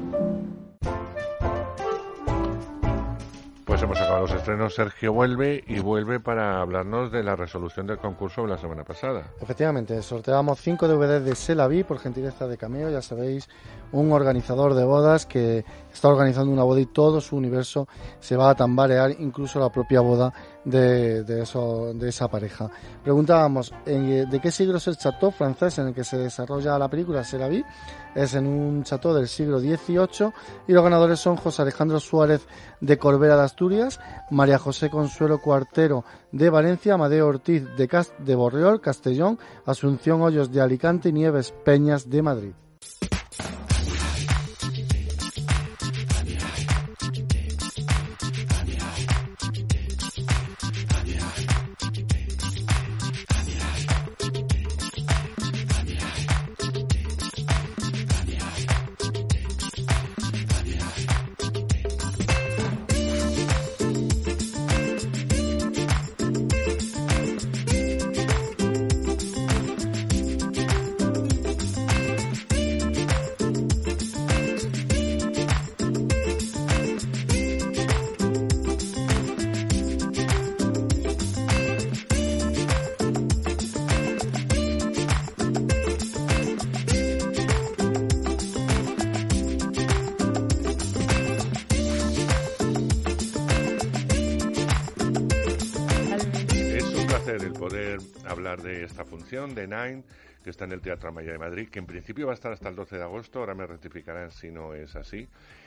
[SPEAKER 2] Pues hemos acabado los estrenos. Sergio vuelve para hablarnos de la resolución del concurso de la semana pasada.
[SPEAKER 3] Efectivamente, sorteamos 5 DVDs de C'est la vie por gentileza de Cameo. Ya sabéis, un organizador de bodas que está organizando una boda y todo su universo se va a tambalear, incluso la propia boda de esa pareja. Preguntábamos, ¿de qué siglo es el chateau francés en el que se desarrolla la película C'est la vie? Es en un chateau del siglo XVIII y los ganadores son José Alejandro Suárez de Corbera de Asturias, María José Consuelo Cuartero de Valencia, Amadeo Ortiz de Borriol, Castellón, Asunción Hoyos de Alicante y Nieves Peñas de Madrid.
[SPEAKER 2] El poder hablar de esta función de Nine, que está en el Teatro Amaya de Madrid, que en principio va a estar hasta el 12 de agosto, ahora me rectificarán si no es así,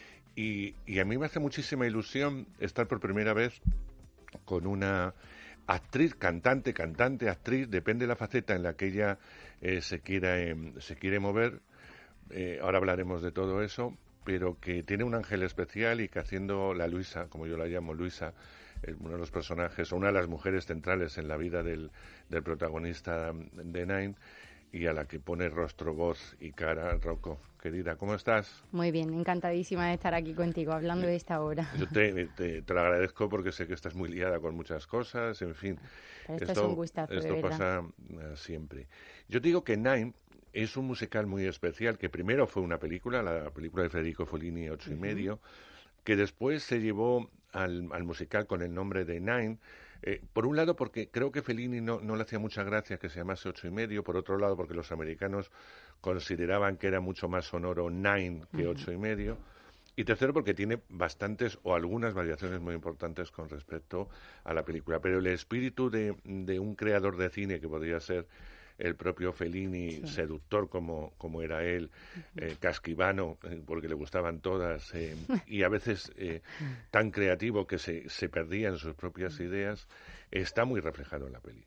[SPEAKER 2] y a mí me hace muchísima ilusión estar por primera vez con una actriz, cantante, actriz, depende de la faceta en la que ella se quiere mover, ahora hablaremos de todo eso, pero que tiene un ángel especial y que haciendo la Luisa, como yo la llamo Luisa, uno de los personajes, o una de las mujeres centrales en la vida del protagonista de Nine, y a la que pone rostro, voz y cara. Rocco, querida, ¿cómo estás?
[SPEAKER 23] Muy bien, encantadísima de estar aquí contigo, hablando de esta obra.
[SPEAKER 2] Yo te lo agradezco porque sé que estás muy liada con muchas cosas, en fin.
[SPEAKER 23] Esto es un gustazo,
[SPEAKER 2] esto
[SPEAKER 23] de
[SPEAKER 2] pasa siempre. Yo te digo que Nine es un musical muy especial, que primero fue una película, la película de Federico Fellini, 8 y medio, que después se llevó al musical con el nombre de Nine, por un lado porque creo que Fellini no le hacía mucha gracia que se llamase 8 y medio, por otro lado porque los americanos consideraban que era mucho más sonoro Nine que 8 y medio, y tercero porque tiene bastantes o algunas variaciones muy importantes con respecto a la película, pero el espíritu de un creador de cine que podría ser el propio Fellini, sí, seductor como era él, casquivano, porque le gustaban todas, y a veces tan creativo que se perdía en sus propias ideas, está muy reflejado en la peli,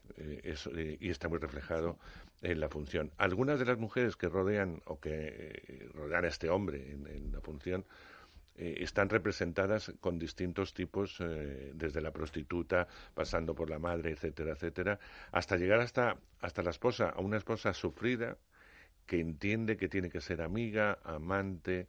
[SPEAKER 2] y está muy reflejado en la función. Algunas de las mujeres que rodean a este hombre en la función están representadas con distintos tipos, desde la prostituta, pasando por la madre, etcétera, etcétera, hasta llegar hasta la esposa, a una esposa sufrida que entiende que tiene que ser amiga, amante,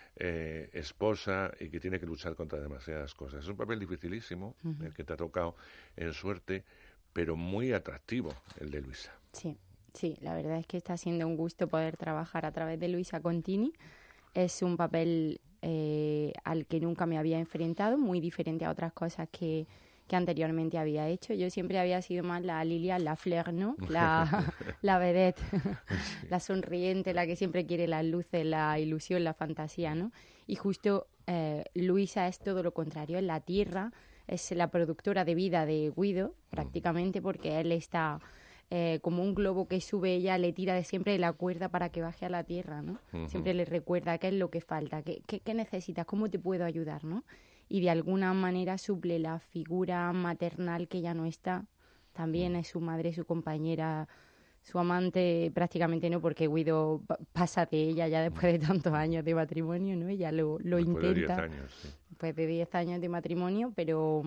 [SPEAKER 2] esposa, y que tiene que luchar contra demasiadas cosas. Es un papel dificilísimo, el que te ha tocado en suerte, pero muy atractivo el de Luisa.
[SPEAKER 23] Sí, la verdad es que está siendo un gusto poder trabajar a través de Luisa Contini. Es un papel al que nunca me había enfrentado, muy diferente a otras cosas que anteriormente había hecho. Yo siempre había sido más la Lilia, la Fleur, ¿no? La vedette, la sonriente, la que siempre quiere las luces, la ilusión, la fantasía, ¿no? Y justo Luisa es todo lo contrario, es la tierra, es la productora de vida de Guido, prácticamente, porque él está como un globo que sube, ella le tira de siempre de la cuerda para que baje a la tierra, ¿no? Siempre le recuerda qué es lo que falta, qué necesitas, cómo te puedo ayudar, ¿no? Y de alguna manera suple la figura maternal que ya no está. También es su madre, su compañera, Su amante prácticamente no, porque Guido pasa de ella ya después de tantos años de matrimonio, ¿no? Ella lo intenta.
[SPEAKER 2] De 10 años, sí.
[SPEAKER 23] Después de 10 años de matrimonio, pero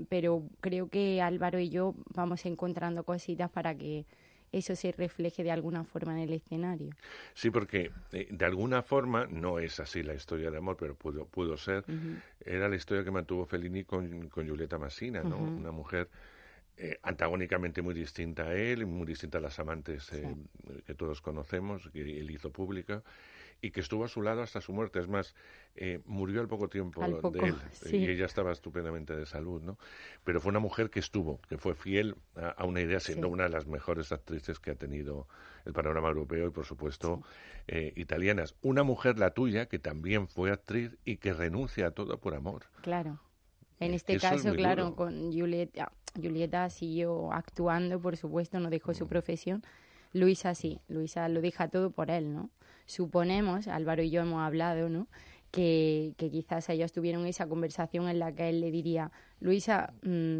[SPEAKER 23] creo que Álvaro y yo vamos encontrando cositas para que eso se refleje de alguna forma en el escenario.
[SPEAKER 2] Sí, porque de alguna forma, no es así la historia de amor, pero pudo ser, era la historia que mantuvo Fellini con Giulietta Massina, ¿no? Una mujer antagónicamente muy distinta a él, muy distinta a las amantes que todos conocemos, que él hizo pública, y que estuvo a su lado hasta su muerte. Es más, murió al poco tiempo de él, y ella estaba estupendamente de salud, ¿no? Pero fue una mujer que fue fiel a una idea, siendo una de las mejores actrices que ha tenido el panorama europeo y, por supuesto, italianas. Una mujer, la tuya, que también fue actriz y que renuncia a todo por amor.
[SPEAKER 23] Claro. En este caso, claro, con Giulietta siguió actuando, por supuesto, no dejó su profesión. Luisa sí, Luisa lo deja todo por él, ¿no? Suponemos, Álvaro y yo hemos hablado, ¿no?, que quizás ellos tuvieron esa conversación en la que él le diría: Luisa,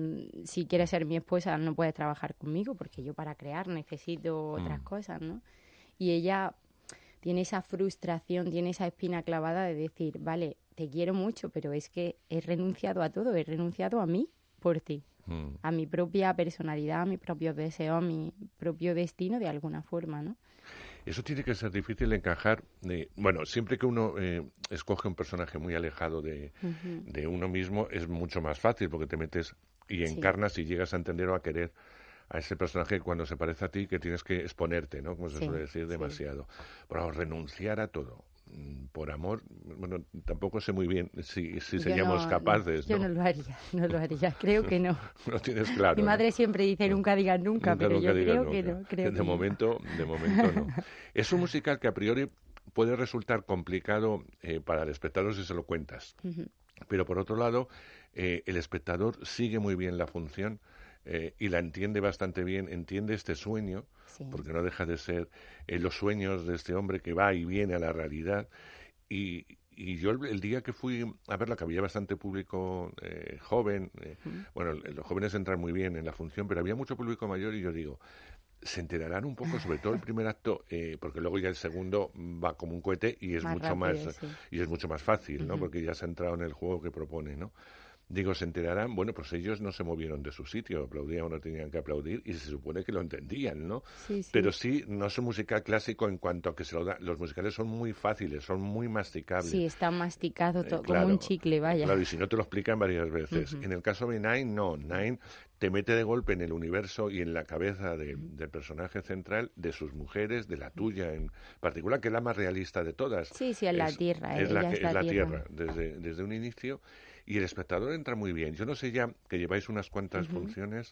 [SPEAKER 23] si quieres ser mi esposa no puedes trabajar conmigo porque yo para crear necesito otras cosas, ¿no? Y ella tiene esa frustración, tiene esa espina clavada de decir: vale, te quiero mucho, pero es que he renunciado a todo, he renunciado a mí por ti, a mi propia personalidad, a mis propios deseos, a mi propio destino de alguna forma, ¿no?
[SPEAKER 2] Eso tiene que ser difícil de encajar. Bueno, siempre que uno escoge un personaje muy alejado de uno mismo, es mucho más fácil porque te metes y encarnas y llegas a entender o a querer a ese personaje cuando se parece a ti, que tienes que exponerte, ¿no? Como se suele decir, demasiado. Pero renunciar a todo por amor, bueno, tampoco sé muy bien si seríamos capaces, ¿no?
[SPEAKER 23] Yo no lo haría, creo que no.
[SPEAKER 2] No tienes claro.
[SPEAKER 23] Mi madre siempre dice nunca digas nunca, pero yo creo
[SPEAKER 2] nunca.
[SPEAKER 23] Que no. Creo
[SPEAKER 2] de momento no. Es un musical que a priori puede resultar complicado para el espectador si se lo cuentas. Pero por otro lado, el espectador sigue muy bien la función y la entiende bastante bien, entiende este sueño, porque no deja de ser los sueños de este hombre que va y viene a la realidad. Y yo el día que fui a verla, que había bastante público joven, bueno, los jóvenes entran muy bien en la función, pero había mucho público mayor y yo digo, se enterarán un poco, sobre todo el primer acto, porque luego ya el segundo va como un cohete y es mucho rápido, y es mucho más fácil, ¿no? Porque ya se ha entrado en el juego que propone, ¿no? Digo, se enterarán, bueno, pues ellos no se movieron de su sitio, aplaudían o no tenían que aplaudir y se supone que lo entendían, ¿no? Sí. Pero sí, no es un musical clásico en cuanto a que se lo da. Los musicales son muy fáciles, son muy masticables.
[SPEAKER 23] Sí, está masticado todo, como un chicle, vaya.
[SPEAKER 2] Claro, y si no te lo explican varias veces. En el caso de Nine, no. Nine te mete de golpe en el universo y en la cabeza del personaje central, de sus mujeres, de la tuya en particular, que es la más realista de todas.
[SPEAKER 23] Sí, es la Tierra.
[SPEAKER 2] Es la Tierra, desde un inicio. Y el espectador entra muy bien. Yo no sé ya que lleváis unas cuantas funciones,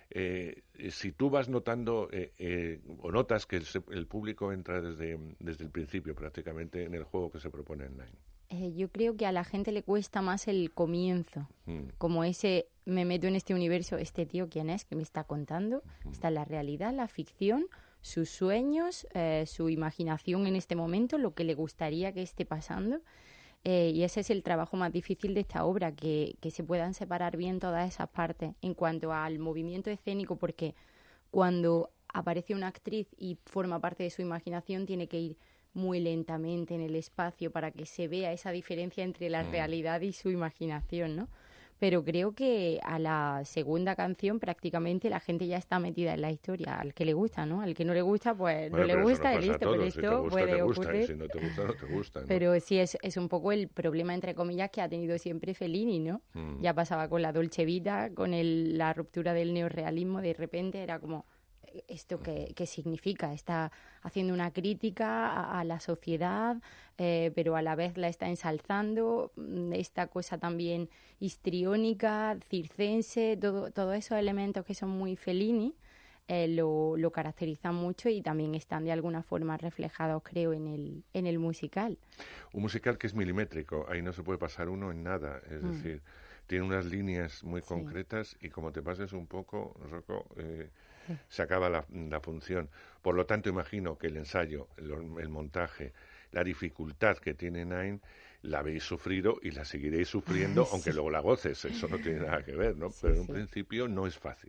[SPEAKER 2] si tú vas notando o notas que el público entra desde el principio prácticamente en el juego que se propone en Nine.
[SPEAKER 23] Yo creo que a la gente le cuesta más el comienzo, como ese, me meto en este universo, este tío, ¿quién es? ¿Qué me está contando? Está la realidad, la ficción, sus sueños, su imaginación en este momento, lo que le gustaría que esté pasando. Y ese es el trabajo más difícil de esta obra, que se puedan separar bien todas esas partes en cuanto al movimiento escénico, porque cuando aparece una actriz y forma parte de su imaginación tiene que ir muy lentamente en el espacio para que se vea esa diferencia entre la realidad y su imaginación, ¿no? Pero creo que a la segunda canción prácticamente la gente ya está metida en la historia, al que le gusta, ¿no? Al que no le gusta, pues no le gusta y listo, pero esto puede ocurrir.
[SPEAKER 2] Si no te gusta, no te gusta, ¿no?
[SPEAKER 23] Pero sí, es un poco el problema, entre comillas, que ha tenido siempre Fellini, ¿no? Ya pasaba con la Dolce Vita, con la ruptura del neorrealismo, de repente era como, ¿esto qué significa? Está haciendo una crítica a la sociedad, pero a la vez la está ensalzando, esta cosa también histriónica, circense, todos esos elementos que son muy Fellini lo caracterizan mucho y también están de alguna forma reflejados, creo, en el musical.
[SPEAKER 2] Un musical que es milimétrico, ahí no se puede pasar uno en nada, es decir, tiene unas líneas muy concretas y como te pases un poco, Rocco, se acaba la función. Por lo tanto, imagino que el ensayo, el montaje, la dificultad que tiene Nine, la habéis sufrido y la seguiréis sufriendo, aunque luego la goces. Eso no tiene nada que ver, ¿no? Pero en un principio no es fácil.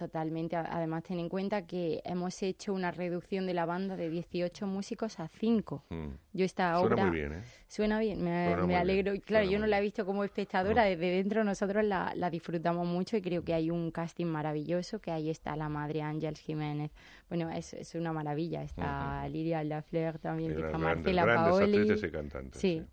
[SPEAKER 23] Totalmente. Además, ten en cuenta que hemos hecho una reducción de la banda de 18 músicos a 5. Yo esta obra...
[SPEAKER 2] Suena muy bien, ¿eh?
[SPEAKER 23] Suena bien, me alegro.
[SPEAKER 2] Bien.
[SPEAKER 23] Claro, yo no la he visto como espectadora, desde dentro nosotros la disfrutamos mucho y creo que hay un casting maravilloso, que ahí está la madre Ángeles Jiménez. Bueno, es una maravilla. Está Lidia Lafleur también, está Marcela Paoli.
[SPEAKER 2] Grandes actrices y cantantes.
[SPEAKER 23] Sí.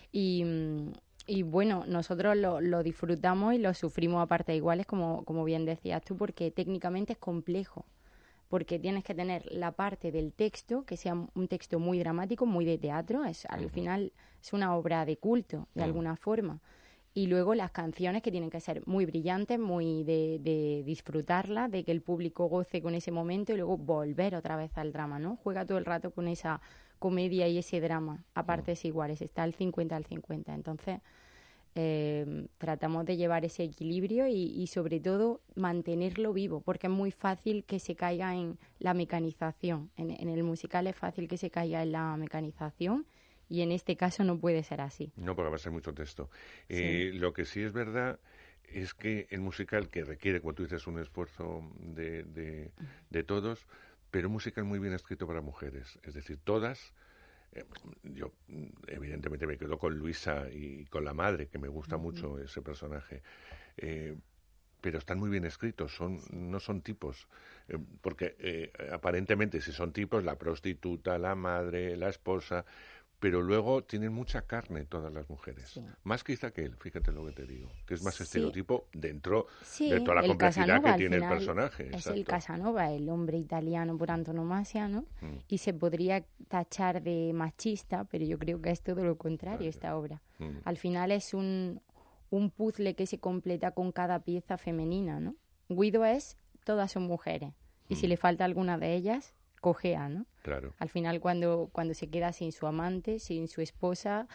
[SPEAKER 23] Y bueno, nosotros lo disfrutamos y lo sufrimos a partes iguales, como bien decías tú, porque técnicamente es complejo. Porque tienes que tener la parte del texto, que sea un texto muy dramático, muy de teatro. Al final es una obra de culto, de alguna forma. Y luego las canciones, que tienen que ser muy brillantes, muy de disfrutarlas, de que el público goce con ese momento y luego volver otra vez al drama, ¿no? Juega todo el rato con esa comedia y ese drama a partes iguales. Está el 50 al 50. Entonces, tratamos de llevar ese equilibrio y sobre todo mantenerlo vivo, porque es muy fácil que se caiga en la mecanización. En el musical es fácil que se caiga en la mecanización y en este caso no puede ser así.
[SPEAKER 2] No, porque va a ser mucho texto.
[SPEAKER 23] Sí.
[SPEAKER 2] Lo que sí es verdad es que el musical, que requiere, como tú dices, un esfuerzo de todos, pero un musical muy bien escrito para mujeres. Es decir, todas... yo evidentemente me quedo con Luisa y con la madre, que me gusta mucho ese personaje, pero están muy bien escritos, no son tipos, porque aparentemente si son tipos, la prostituta, la madre, la esposa, pero luego tienen mucha carne todas las mujeres, más quizá que él, fíjate lo que te digo, que es más estereotipo dentro de toda la complejidad
[SPEAKER 23] Casanova,
[SPEAKER 2] que tiene el personaje.
[SPEAKER 23] Es
[SPEAKER 2] exacto.
[SPEAKER 23] el Casanova, el hombre italiano por antonomasia, ¿no? Y se podría tachar de machista, pero yo creo que es todo lo contrario esta obra. Al final es un puzzle que se completa con cada pieza femenina, ¿no? Guido todas son mujeres, y si le falta alguna de ellas, cojea, ¿no?
[SPEAKER 2] Claro.
[SPEAKER 23] Al final cuando se queda sin su amante, sin su esposa,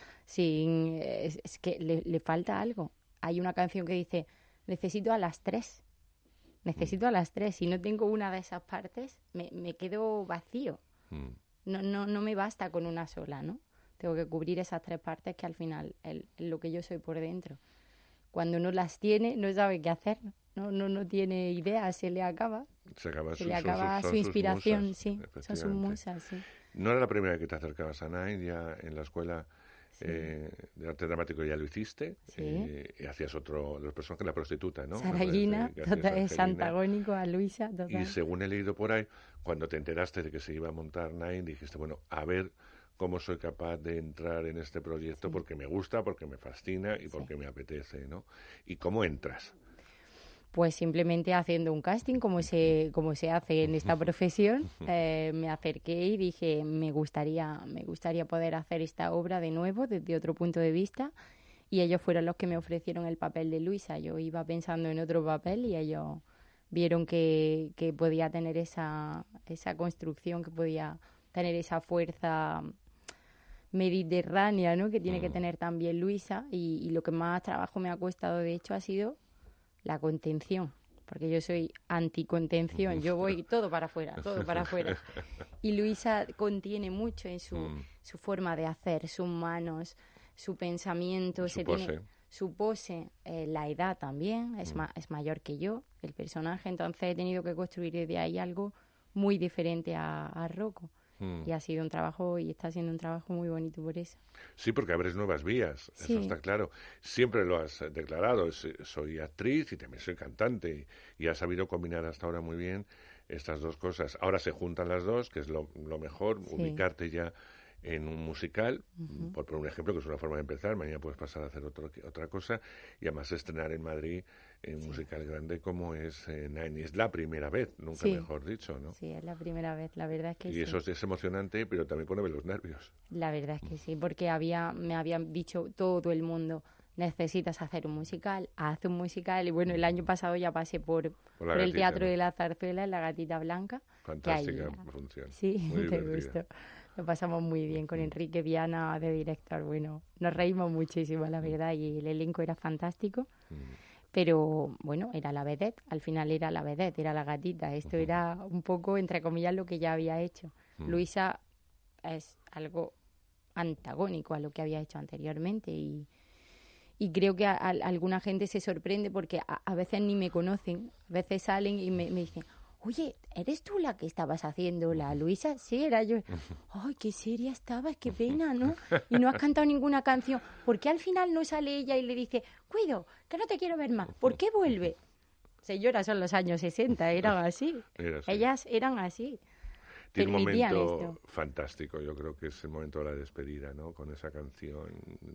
[SPEAKER 23] es que le falta algo. Hay una canción que dice, necesito a las 3. Necesito a las 3. Si no tengo una de esas partes, me quedo vacío. No me basta con una sola, ¿no? Tengo que cubrir esas 3 partes, que al final es lo que yo soy por dentro. Cuando no las tiene, no sabe qué hacer. No tiene idea, se le acaba.
[SPEAKER 2] Se
[SPEAKER 23] le acaba su inspiración,
[SPEAKER 2] musas,
[SPEAKER 23] sí. Son sus musas, sí.
[SPEAKER 2] ¿No era la primera vez que te acercabas a Nine ya en la escuela de arte dramático? Ya lo hiciste. Y hacías los personajes, la prostituta, ¿no?
[SPEAKER 23] Saragina, es antagónico a Luisa, total.
[SPEAKER 2] Y según he leído por ahí, cuando te enteraste de que se iba a montar Nine, dijiste, bueno, a ver cómo soy capaz de entrar en este proyecto, porque me gusta, porque me fascina y porque me apetece, ¿no? ¿Y cómo entras?
[SPEAKER 23] Pues simplemente haciendo un casting, como se hace en esta profesión. Me acerqué y dije, me gustaría poder hacer esta obra de nuevo, desde otro punto de vista, y ellos fueron los que me ofrecieron el papel de Luisa. Yo iba pensando en otro papel y ellos vieron que podía tener esa construcción, que podía tener esa fuerza mediterránea, ¿no?, que tiene que tener también Luisa, y lo que más trabajo me ha costado, de hecho, ha sido la contención, porque yo soy anticontención, yo voy todo para afuera. Y Luisa contiene mucho en su forma de hacer, sus manos, su pensamiento, su pose, la edad también, es mayor que yo, el personaje, entonces he tenido que construir desde ahí algo muy diferente a Rocco. Y ha sido un trabajo, y está siendo un trabajo muy bonito por eso.
[SPEAKER 2] Sí, porque abres nuevas vías, eso está claro. Siempre lo has declarado, soy actriz y también soy cantante, y has sabido combinar hasta ahora muy bien estas dos cosas. Ahora se juntan las dos, que es lo mejor, ubicarte ya en un musical, por poner un ejemplo, que es una forma de empezar. Mañana puedes pasar a hacer otra cosa, y además estrenar en Madrid un musical grande como es Nine. Es la primera vez, nunca mejor dicho, ¿no?
[SPEAKER 23] Sí, es la primera vez, la verdad es que
[SPEAKER 2] y eso es emocionante, pero también pone los nervios.
[SPEAKER 23] La verdad es que sí, porque me habían dicho todo el mundo, necesitas hacer un musical, haz un musical. Y bueno, el año pasado ya pasé por el Teatro de la Zarzuela, en La Gatita Blanca.
[SPEAKER 2] Fantástica función.
[SPEAKER 23] Sí, te gustó. Lo pasamos muy bien con Enrique Viana de director. Bueno, nos reímos muchísimo, la verdad, y el elenco era fantástico. Pero bueno, era la vedette, al final era la vedette, era la gatita. Esto era un poco, entre comillas, lo que ya había hecho. Luisa es algo antagónico a lo que había hecho anteriormente, y Y creo que alguna gente se sorprende porque a veces ni me conocen, a veces salen y me dicen, oye, ¿eres tú la que estabas haciendo la Luisa? Sí, era yo. Ay, qué seria estabas, qué pena, ¿no? Y no has cantado ninguna canción. ¿Por qué al final no sale ella y le dice, cuido, que no te quiero ver más? ¿Por qué vuelve? Señora, son los años 60, eran así. Ellas eran así.
[SPEAKER 2] Tiene un momento fantástico, yo creo que es el momento de la despedida, ¿no? Con esa canción.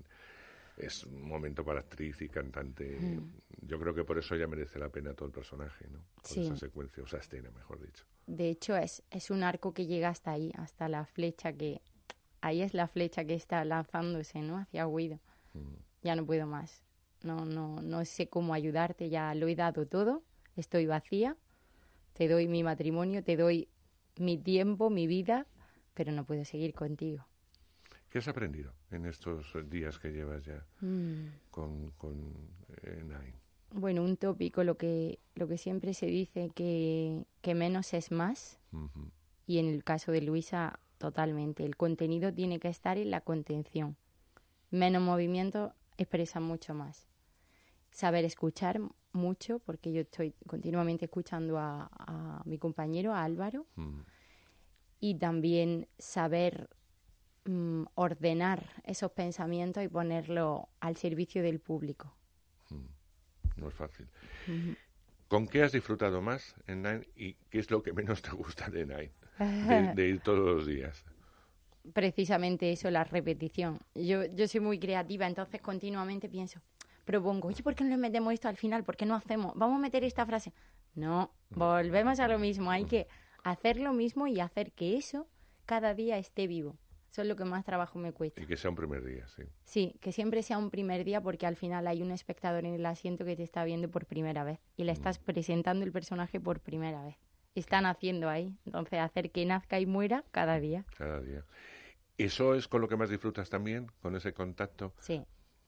[SPEAKER 2] Es un momento para actriz y cantante. Yo creo que por eso ya merece la pena todo el personaje, ¿no? Con esa secuencia, o esa escena, mejor dicho.
[SPEAKER 23] De hecho, es un arco que llega hasta ahí, hasta la flecha que... Ahí es la flecha que está lanzándose, ¿no? Hacia Guido. Ya no puedo más. No sé cómo ayudarte, ya lo he dado todo. Estoy vacía. Te doy mi matrimonio, te doy mi tiempo, mi vida, pero no puedo seguir contigo.
[SPEAKER 2] ¿Qué has aprendido en estos días que llevas ya con Nine?
[SPEAKER 23] Bueno, un tópico, lo que siempre se dice, que menos es más. Y en el caso de Luisa, totalmente. El contenido tiene que estar en la contención. Menos movimiento expresa mucho más. Saber escuchar mucho, porque yo estoy continuamente escuchando a mi compañero, a Álvaro. Y también saber ordenar esos pensamientos y ponerlo al servicio del público.
[SPEAKER 2] No es fácil. ¿Con qué has disfrutado más en Nine y qué es lo que menos te gusta de Nine? De ir todos los días.
[SPEAKER 23] Precisamente eso, la repetición. Yo soy muy creativa, entonces continuamente propongo, oye, ¿por qué no le metemos esto al final? ¿Por qué no hacemos? Vamos a meter esta frase. No, volvemos a lo mismo. Hay que hacer lo mismo y hacer que eso cada día esté vivo. Eso es lo que más trabajo me cuesta.
[SPEAKER 2] Y que sea un primer día, sí.
[SPEAKER 23] Sí, que siempre sea un primer día porque al final hay un espectador en el asiento que te está viendo por primera vez y le estás presentando el personaje por primera vez. Están haciendo ahí. Entonces, hacer que nazca y muera cada día.
[SPEAKER 2] Cada día. ¿Eso es con lo que más disfrutas también? ¿Con ese contacto?
[SPEAKER 23] Sí,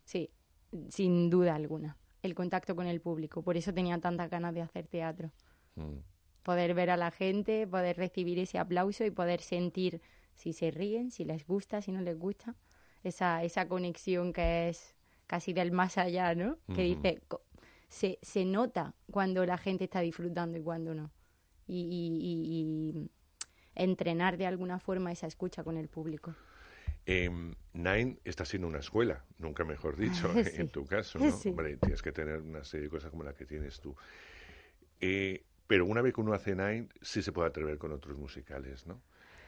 [SPEAKER 23] sin duda alguna. El contacto con el público. Por eso tenía tantas ganas de hacer teatro. Poder ver a la gente, poder recibir ese aplauso y poder sentir si se ríen, si les gusta, si no les gusta. Esa conexión que es casi del más allá, ¿no? Que dice, se nota cuando la gente está disfrutando y cuando no. Y entrenar de alguna forma esa escucha con el público.
[SPEAKER 2] Nine está siendo una escuela, nunca mejor dicho, en tu caso, ¿no? Sí. Hombre, tienes que tener una serie de cosas como la que tienes tú. Pero una vez que uno hace Nine, sí se puede atrever con otros musicales, ¿no?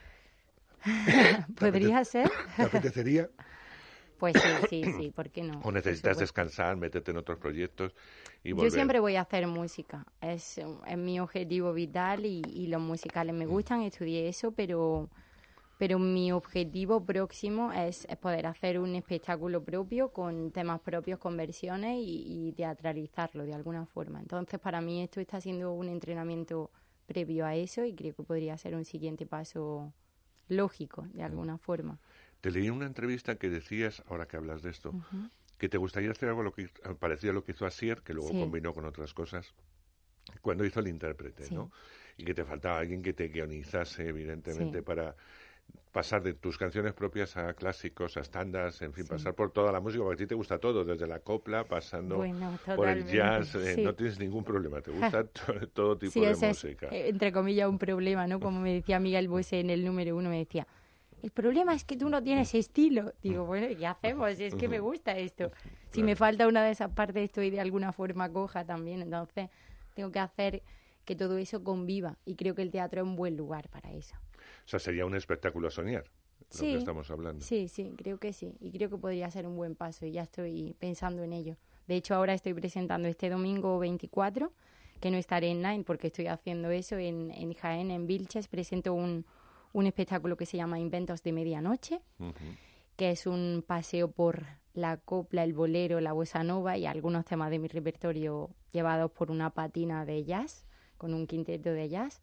[SPEAKER 23] ¿Podría ser?
[SPEAKER 2] ¿Te apetecería?
[SPEAKER 23] Pues sí, ¿por qué no?
[SPEAKER 2] ¿O necesitas descansar, meterte en otros proyectos y volver?
[SPEAKER 23] Yo siempre voy a hacer música, es mi objetivo vital y los musicales me gustan, estudié eso, pero mi objetivo próximo es poder hacer un espectáculo propio con temas propios, con versiones y teatralizarlo de alguna forma. Entonces, para mí esto está siendo un entrenamiento previo a eso y creo que podría ser un siguiente paso lógico, de alguna forma.
[SPEAKER 2] Te leí en una entrevista que decías, ahora que hablas de esto, que te gustaría hacer algo parecido a lo que hizo Asier, que luego combinó con otras cosas, cuando hizo El intérprete, ¿no? Y que te faltaba alguien que te guionizase, evidentemente, para pasar de tus canciones propias a clásicos, a estándares, en fin, pasar por toda la música, porque a ti te gusta todo, desde la copla, pasando por el jazz, no tienes ningún problema, te gusta todo tipo de música.
[SPEAKER 23] Es, entre comillas, un problema, ¿no? Como me decía Miguel Bosé en el número 1, me decía, el problema es que tú no tienes estilo. Digo, bueno, ¿qué hacemos? Es que me gusta esto. Si me falta una de esas partes, estoy de alguna forma coja también, entonces tengo que hacer que todo eso conviva, y creo que el teatro es un buen lugar para eso.
[SPEAKER 2] O sea, sería un espectáculo a soñar, lo que estamos hablando.
[SPEAKER 23] Sí, creo que sí. Y creo que podría ser un buen paso y ya estoy pensando en ello. De hecho, ahora estoy presentando este domingo 24, que no estaré en Nine porque estoy haciendo eso en Jaén, en Vilches. Presento un espectáculo que se llama Inventos de Medianoche, que es un paseo por la copla, el bolero, la bossa nova y algunos temas de mi repertorio llevados por una patina de jazz, con un quinteto de jazz.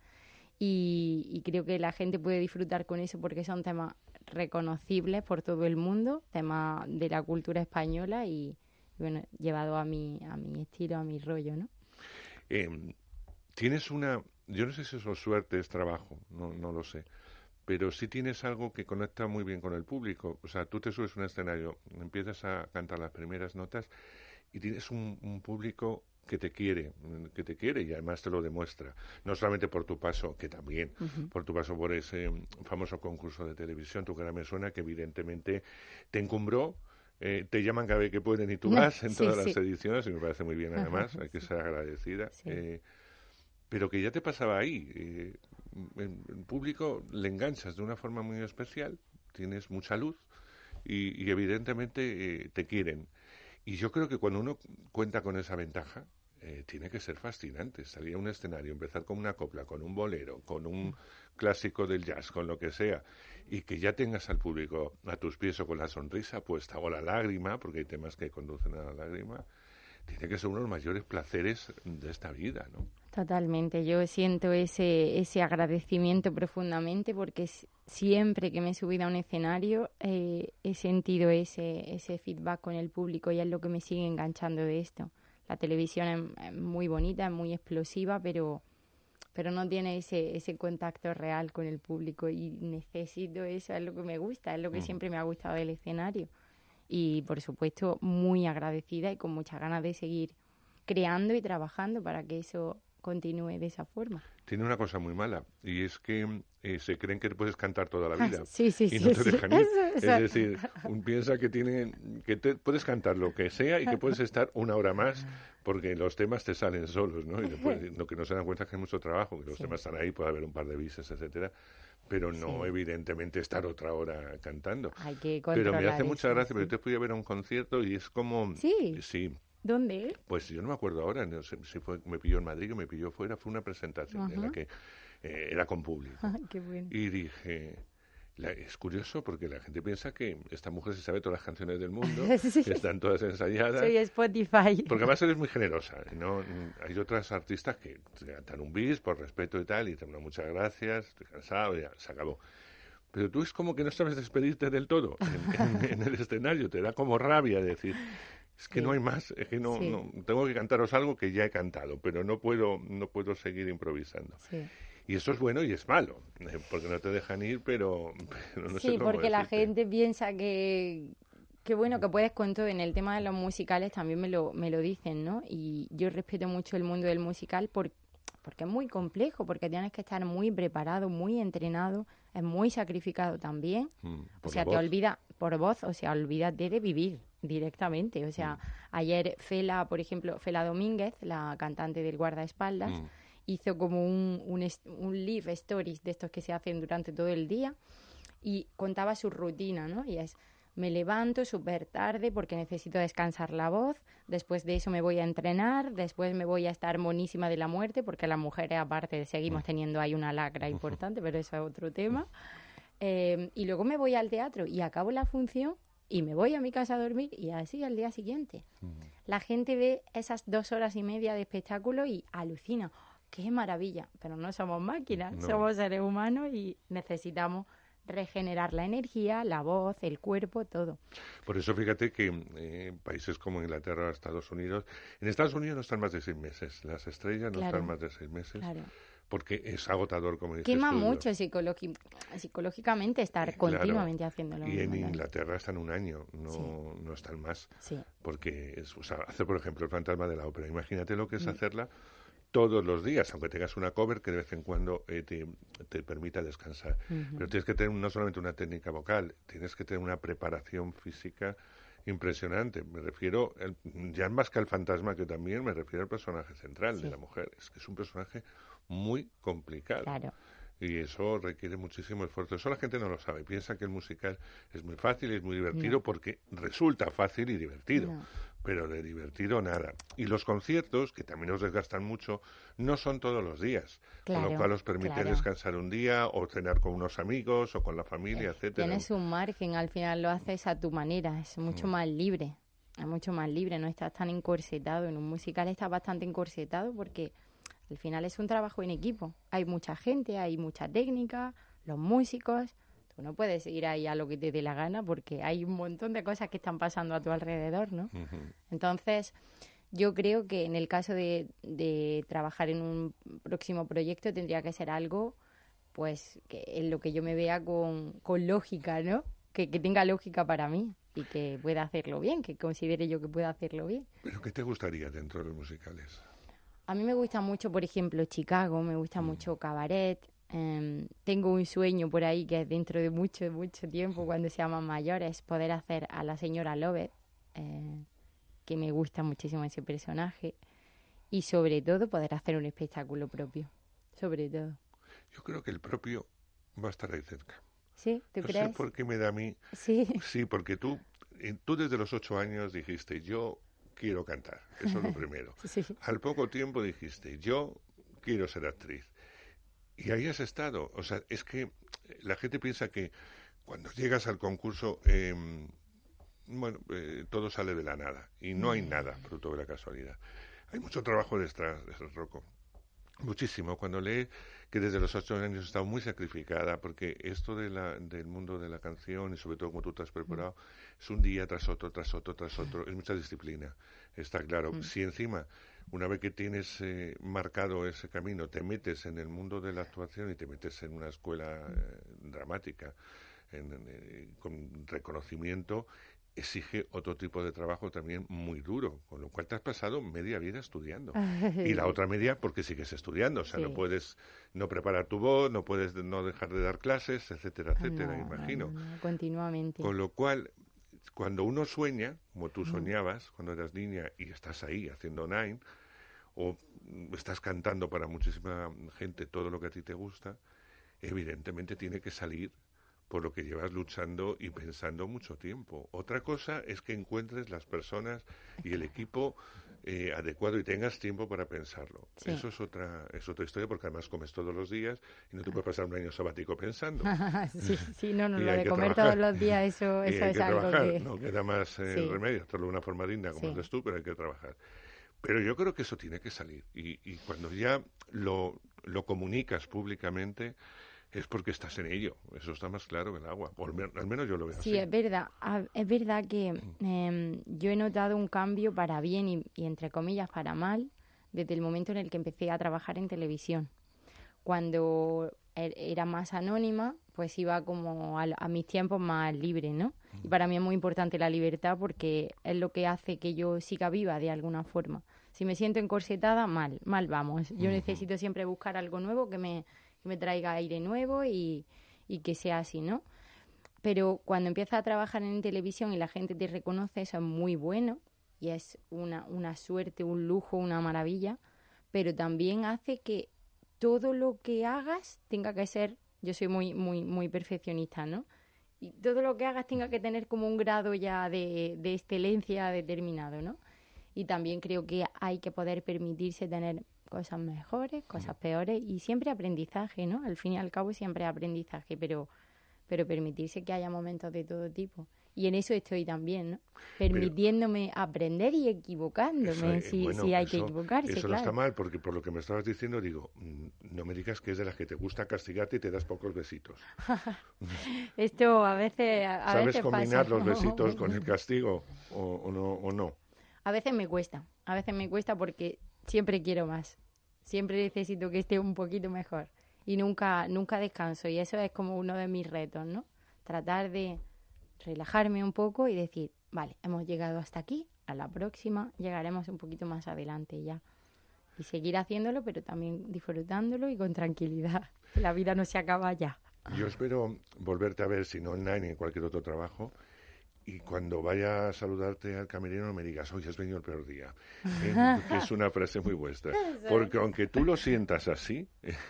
[SPEAKER 23] Y creo que la gente puede disfrutar con eso porque son temas reconocibles por todo el mundo, temas de la cultura española y bueno, llevado a mi estilo, a mi rollo, ¿no?
[SPEAKER 2] Tienes yo no sé si eso es suerte, es trabajo, no lo sé, pero sí tienes algo que conecta muy bien con el público. O sea, tú te subes a un escenario, empiezas a cantar las primeras notas y tienes un público que te quiere y además te lo demuestra. No solamente por tu paso, que también, por tu paso por ese famoso concurso de televisión, Tu cara me suena, que evidentemente te encumbró. Te llaman cada vez que pueden y tú vas en todas las ediciones, y me parece muy bien además, hay que ser agradecida. Pero que ya te pasaba ahí. En público le enganchas de una forma muy especial, tienes mucha luz y evidentemente te quieren. Y yo creo que cuando uno cuenta con esa ventaja, tiene que ser fascinante. Salir a un escenario, empezar con una copla, con un bolero, con un clásico del jazz, con lo que sea, y que ya tengas al público a tus pies o con la sonrisa puesta o la lágrima, porque hay temas que conducen a la lágrima, tiene que ser uno de los mayores placeres de esta vida, ¿no?
[SPEAKER 23] Totalmente, yo siento ese agradecimiento profundamente porque siempre que me he subido a un escenario he sentido ese feedback con el público y es lo que me sigue enganchando de esto. La televisión es muy bonita, es muy explosiva, pero no tiene ese contacto real con el público y necesito eso, es lo que me gusta, es lo que siempre me ha gustado del escenario. Y por supuesto muy agradecida y con muchas ganas de seguir creando y trabajando para que eso continúe de esa forma.
[SPEAKER 2] Tiene una cosa muy mala y es que se creen que puedes cantar toda la vida y no te dejan ir. Es decir, piensa que puedes cantar lo que sea y que puedes estar una hora más porque los temas te salen solos, ¿no? Y después lo que no se dan cuenta es que hay mucho trabajo, que los temas están ahí, puede haber un par de bises, etcétera, pero no evidentemente estar otra hora cantando.
[SPEAKER 23] Hay que
[SPEAKER 2] pero me hace
[SPEAKER 23] eso,
[SPEAKER 2] mucha gracia, pero te fui a ver a un concierto y es como... Sí.
[SPEAKER 23] ¿Dónde?
[SPEAKER 2] Pues yo no me acuerdo ahora, no sé si me pilló en Madrid o me pilló fuera, fue una presentación en la que era con público.
[SPEAKER 23] Qué bueno.
[SPEAKER 2] Y dije, es curioso porque la gente piensa que esta mujer se sabe todas las canciones del mundo, que están todas ensayadas.
[SPEAKER 23] Soy Spotify.
[SPEAKER 2] Porque además eres muy generosa, ¿no? Hay otras artistas que cantan un bis por respeto y tal, y te dan muchas gracias, estoy cansado, ya se acabó. Pero tú es como que no sabes despedirte del todo en el escenario, te da como rabia decir... Es que no hay más, es que no tengo que cantaros algo que ya he cantado, pero no puedo seguir improvisando. Sí. Y eso es bueno y es malo, porque no te dejan ir, pero no sé cómo
[SPEAKER 23] porque
[SPEAKER 2] decirte.
[SPEAKER 23] La gente piensa que bueno, que puedes con todo. En el tema de los musicales también me lo dicen, ¿no? Y yo respeto mucho el mundo del musical porque es muy complejo, porque tienes que estar muy preparado, muy entrenado, es muy sacrificado también. O sea, te olvidas por voz, o sea, olvídate de vivir directamente. O sea, ayer Fela, por ejemplo, Fela Domínguez, la cantante del Guardaespaldas, hizo como un live stories de estos que se hacen durante todo el día y contaba su rutina, ¿no? Y es... Me levanto súper tarde porque necesito descansar la voz, después de eso me voy a entrenar, después me voy a estar monísima de la muerte, porque las mujeres aparte seguimos teniendo ahí una lacra importante, pero eso es otro tema. Y luego me voy al teatro y acabo la función y me voy a mi casa a dormir y así al día siguiente. La gente ve esas 2 horas y media de espectáculo y alucina. ¡Qué maravilla! Pero no somos máquinas, somos seres humanos y necesitamos regenerar la energía, la voz, el cuerpo, todo.
[SPEAKER 2] Por eso fíjate que países como Inglaterra o Estados Unidos, en Estados Unidos no están más de 6 meses, las estrellas no están más de 6 meses, porque es agotador, como dices.
[SPEAKER 23] Quema mucho psicológicamente estar continuamente haciéndolo.
[SPEAKER 2] Y en Inglaterra están 1 año, no están más, porque hacer, por ejemplo, El fantasma de la ópera, imagínate lo que es hacerla todos los días, aunque tengas una cover que de vez en cuando te permita descansar. Pero tienes que tener no solamente una técnica vocal, tienes que tener una preparación física impresionante. Me refiero, ya más que al fantasma, que también me refiero al personaje central de la mujer. Es que es un personaje muy complicado.
[SPEAKER 23] Claro.
[SPEAKER 2] Y eso requiere muchísimo esfuerzo. Eso la gente no lo sabe. Piensa que el musical es muy fácil y es muy divertido porque resulta fácil y divertido. Pero de divertido nada. Y los conciertos, que también os desgastan mucho, no son todos los días. Con lo cual os permite descansar un día o cenar con unos amigos o con la familia, etcétera.
[SPEAKER 23] Tienes un margen, al final lo haces a tu manera, es mucho más libre. Es mucho más libre, no estás tan encorsetado. En un musical estás bastante encorsetado porque al final es un trabajo en equipo. Hay mucha gente, hay mucha técnica, los músicos. Tú no puedes ir ahí a lo que te dé la gana porque hay un montón de cosas que están pasando a tu alrededor, ¿no? Entonces, yo creo que en el caso de trabajar en un próximo proyecto tendría que ser algo pues que en lo que yo me vea con lógica, ¿no? Que tenga lógica para mí y que pueda hacerlo bien, que considere yo que pueda hacerlo bien.
[SPEAKER 2] ¿Pero qué te gustaría dentro de los musicales?
[SPEAKER 23] A mí me gusta mucho, por ejemplo, Chicago, me gusta mucho Cabaret. Tengo un sueño por ahí que es dentro de mucho tiempo, cuando seamos mayores, poder hacer a la señora Lovett, que me gusta muchísimo ese personaje, y sobre todo poder hacer un espectáculo propio, sobre todo.
[SPEAKER 2] Yo creo que el propio va a estar ahí cerca.
[SPEAKER 23] ¿Sí? ¿Tú crees?
[SPEAKER 2] No sé por qué me da a mí.
[SPEAKER 23] Sí.
[SPEAKER 2] Sí, porque tú desde los 8 años dijiste, yo quiero cantar, eso es lo primero.
[SPEAKER 23] Sí.
[SPEAKER 2] Al poco tiempo dijiste, yo quiero ser actriz. Y ahí has estado. O sea, es que la gente piensa que cuando llegas al concurso, todo sale de la nada. Y no hay nada fruto de la casualidad. Hay mucho trabajo detrás, Rocco. Muchísimo. Cuando lees que desde los 8 años has estado muy sacrificada, porque esto del mundo de la canción, y sobre todo como tú te has preparado, es un día tras otro, es mucha disciplina, está claro. Si encima, una vez que tienes marcado ese camino, te metes en el mundo de la actuación y te metes en una escuela dramática, con reconocimiento, exige otro tipo de trabajo también muy duro, con lo cual te has pasado media vida estudiando. Y la otra media porque sigues estudiando, o sea, no puedes no preparar tu voz, no puedes no dejar de dar clases, etcétera, imagino.
[SPEAKER 23] No, continuamente.
[SPEAKER 2] Con lo cual, cuando uno sueña, como tú soñabas cuando eras niña y estás ahí haciendo Nine, o estás cantando para muchísima gente todo lo que a ti te gusta, evidentemente tiene que salir por lo que llevas luchando y pensando mucho tiempo. Otra cosa es que encuentres las personas y el equipo adecuado y tengas tiempo para pensarlo. Sí. Eso es otra historia, porque además comes todos los días y no te puedes pasar un año sabático pensando.
[SPEAKER 23] sí, no, lo de comer todos los días, eso es algo
[SPEAKER 2] trabajar,
[SPEAKER 23] que...
[SPEAKER 2] No queda más remedio, hacerlo de una forma digna, como dices tú, pero hay que trabajar. Pero yo creo que eso tiene que salir. Y cuando ya lo comunicas públicamente, es porque estás en ello. Eso está más claro que el agua. Al menos yo lo veo así.
[SPEAKER 23] Sí, es verdad. Es verdad que yo he notado un cambio para bien y entre comillas para mal desde el momento en el que empecé a trabajar en televisión. Cuando era más anónima, pues iba como a mis tiempos más libre, ¿no? Y para mí es muy importante la libertad porque es lo que hace que yo siga viva de alguna forma. Si me siento encorsetada, mal vamos. Yo necesito siempre buscar algo nuevo que me traiga aire nuevo y que sea así, ¿no? Pero cuando empiezas a trabajar en televisión y la gente te reconoce, eso es muy bueno y es una suerte, un lujo, una maravilla, pero también hace que todo lo que hagas tenga que ser, yo soy muy perfeccionista, ¿no? Y todo lo que hagas tenga que tener como un grado ya de excelencia determinado, ¿no? Y también creo que hay que poder permitirse tener cosas mejores, cosas peores y siempre aprendizaje, ¿no? Al fin y al cabo siempre aprendizaje, pero permitirse que haya momentos de todo tipo. Y en eso estoy también, ¿no? Permitiéndome aprender y equivocándome si hay que equivocarse,
[SPEAKER 2] eso
[SPEAKER 23] claro.
[SPEAKER 2] No está mal, porque por lo que me estabas diciendo, digo, no me digas que es de las que te gusta castigarte y te das pocos besitos.
[SPEAKER 23] Esto a veces
[SPEAKER 2] ¿Sabes combinar
[SPEAKER 23] pasa,
[SPEAKER 2] los besitos con el castigo o no?
[SPEAKER 23] A veces me cuesta porque siempre quiero más. Siempre necesito que esté un poquito mejor. Y nunca descanso. Y eso es como uno de mis retos, ¿no? Tratar de relajarme un poco y decir, vale, hemos llegado hasta aquí, a la próxima llegaremos un poquito más adelante ya. Y seguir haciéndolo, pero también disfrutándolo y con tranquilidad. La vida no se acaba ya.
[SPEAKER 2] Yo espero volverte a ver, si no en Nine, en cualquier otro trabajo. Y cuando vaya a saludarte al camerino no me digas, hoy has venido el peor día. Que es una frase muy vuestra. Porque aunque tú lo sientas así,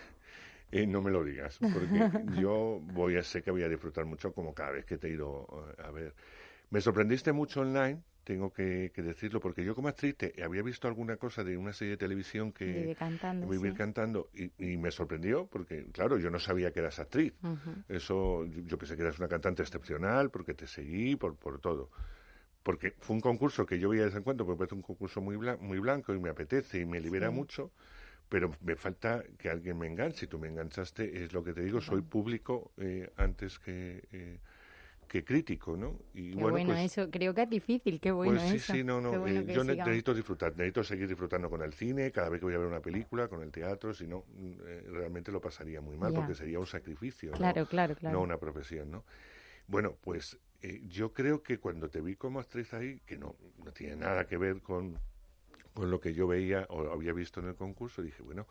[SPEAKER 2] no me lo digas. Porque yo sé que voy a disfrutar mucho como cada vez que te he ido a ver. Me sorprendiste mucho online, tengo que decirlo, porque yo como actriz había visto alguna cosa de una serie de televisión que Vivir cantando y me sorprendió porque, claro, yo no sabía que eras actriz. Eso, yo pensé que eras una cantante excepcional porque te seguí por todo. Porque fue un concurso que yo veía de vez en cuando, porque parece un concurso muy blanco y me apetece y me libera mucho, pero me falta que alguien me enganche. Tú me enganchaste, es lo que te digo, soy público antes que que crítico, ¿no? Y
[SPEAKER 23] Qué bueno,
[SPEAKER 2] pues,
[SPEAKER 23] eso, creo que es difícil, qué bueno
[SPEAKER 2] pues sí,
[SPEAKER 23] eso.
[SPEAKER 2] sí, no,
[SPEAKER 23] Bueno
[SPEAKER 2] yo necesito disfrutar, necesito seguir disfrutando con el cine, cada vez que voy a ver una película, con el teatro, si no, realmente lo pasaría muy mal, porque sería un sacrificio,
[SPEAKER 23] claro, claro.
[SPEAKER 2] No una profesión, ¿no? Bueno, pues yo creo que cuando te vi como actriz ahí, que no tiene nada que ver con lo que yo veía o había visto en el concurso, dije, bueno,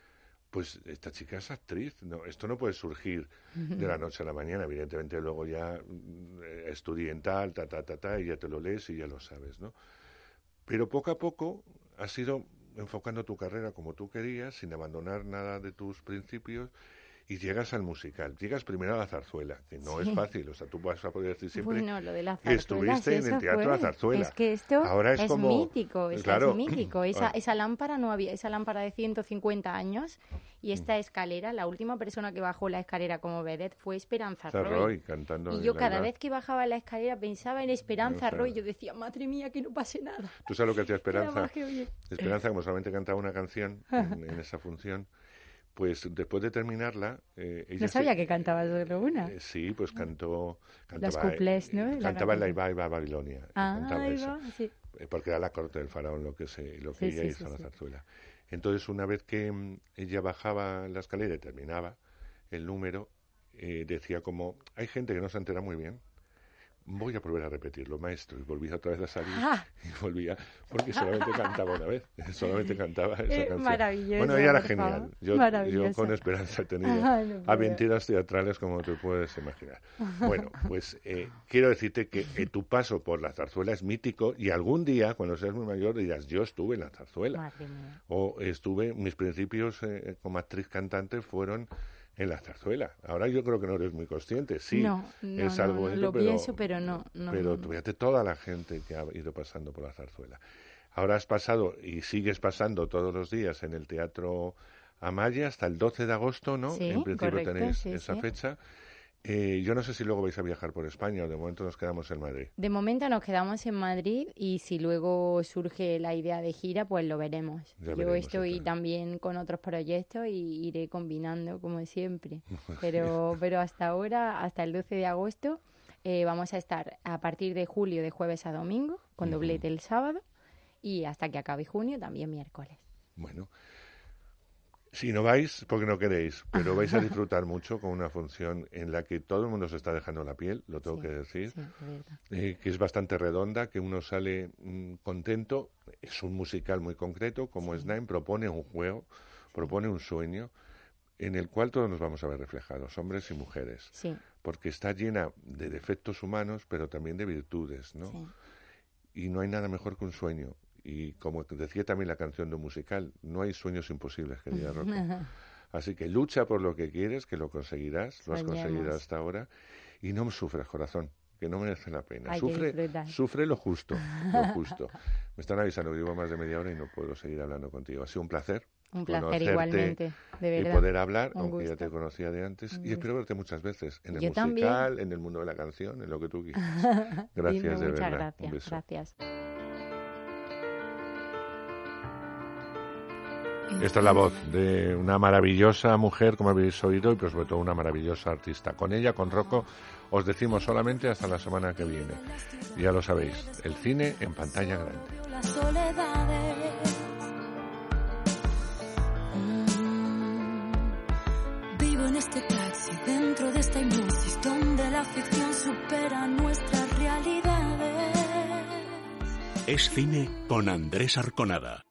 [SPEAKER 2] pues esta chica es actriz, no, esto no puede surgir de la noche a la mañana, evidentemente luego ya estudié en tal, y ya te lo lees y ya lo sabes, ¿no? Pero poco a poco has ido enfocando tu carrera como tú querías, sin abandonar nada de tus principios, y llegas al musical. Llegas primero a la zarzuela, que no es fácil. O sea, tú vas a poder decir siempre
[SPEAKER 23] lo de la
[SPEAKER 2] que estuviste en el Teatro de la Zarzuela.
[SPEAKER 23] Es que esto
[SPEAKER 2] ahora es como,
[SPEAKER 23] mítico,
[SPEAKER 2] claro,
[SPEAKER 23] es mítico. Esa lámpara no había, esa lámpara de 150 años y esta escalera, la última persona que bajó la escalera como vedette fue Esperanza Roy.
[SPEAKER 2] Cantando
[SPEAKER 23] y yo cada vez que bajaba la escalera pensaba en Esperanza Roy. Yo decía, madre mía, que no pase nada.
[SPEAKER 2] ¿Tú sabes lo que hacía Esperanza? Esperanza, como solamente cantaba una canción en esa función, pues después de terminarlarla, ella
[SPEAKER 23] no sabía que cantaba solo una.
[SPEAKER 2] Sí, pues cantaba
[SPEAKER 23] los cuplés, ¿no?
[SPEAKER 2] Cantaba la Iba Babilonia. Cantaba
[SPEAKER 23] Iba, sí.
[SPEAKER 2] Porque era la corte del faraón lo que ella hizo a la zarzuela. Entonces, una vez que ella bajaba la escalera y terminaba el número, decía como, hay gente que no se entera muy bien, voy a volver a repetirlo, maestro, y volvía otra vez a salir y volvía, porque solamente cantaba una vez, solamente cantaba esa canción.
[SPEAKER 23] Maravilloso.
[SPEAKER 2] Bueno, ella era genial. Yo con Esperanza he tenido aventuras teatrales como te puedes imaginar. Bueno, pues quiero decirte que tu paso por la zarzuela es mítico y algún día, cuando seas muy mayor, dirás, yo estuve en la zarzuela. O mis principios como actriz cantante fueron en la zarzuela. Ahora yo creo que no eres muy consciente. Sí, es algo bonito,
[SPEAKER 23] lo pienso, pero no.
[SPEAKER 2] Pero fíjate toda la gente que ha ido pasando por la zarzuela. Ahora has pasado y sigues pasando todos los días en el Teatro Amaya hasta el 12 de agosto, ¿no?
[SPEAKER 23] Sí,
[SPEAKER 2] en principio
[SPEAKER 23] correcto,
[SPEAKER 2] tenéis esa fecha. Yo no sé si luego vais a viajar por España o de momento nos quedamos en Madrid.
[SPEAKER 23] De momento nos quedamos en Madrid y si luego surge la idea de gira, pues lo veremos. Yo estoy también con otros proyectos y iré combinando como siempre. Pero hasta ahora, hasta el 12 de agosto, vamos a estar a partir de julio de jueves a domingo, con doblete el sábado y hasta que acabe junio también miércoles.
[SPEAKER 2] Bueno. Si no vais, porque no queréis, pero vais a disfrutar mucho con una función en la que todo el mundo se está dejando la piel, lo tengo que decir, que es bastante redonda, que uno sale contento. Es un musical muy concreto, como es Nine, propone un juego, propone un sueño, en el cual todos nos vamos a ver reflejados, hombres y mujeres, porque está llena de defectos humanos, pero también de virtudes, ¿no? Y no hay nada mejor que un sueño. Y como decía también la canción de un musical, no hay sueños imposibles, querida Rocco. Así que lucha por lo que quieres, que lo conseguirás, lo has conseguido hasta ahora, y no sufras, corazón, que no merece la pena. Sufre lo justo, lo justo. Me están avisando que llevo más de media hora y no puedo seguir hablando contigo. Ha sido un placer.
[SPEAKER 23] Un placer igualmente, de verdad.
[SPEAKER 2] Y poder hablar, aunque ya te conocía de antes. Y espero verte muchas veces en el musical, también. En el mundo de la canción, en lo que tú quieras. Gracias, de verdad.
[SPEAKER 23] Gracias,
[SPEAKER 2] un beso.
[SPEAKER 23] Gracias.
[SPEAKER 2] Esta es la voz de una maravillosa mujer, como habéis oído, y pero sobre todo una maravillosa artista. Con ella, con Rocco, os decimos solamente hasta la semana que viene. Ya lo sabéis, el cine en pantalla grande.
[SPEAKER 7] Vivo en este taxi, dentro de esta hipnosis, donde la ficción supera nuestras realidades.
[SPEAKER 8] Es cine con Andrés Arconada.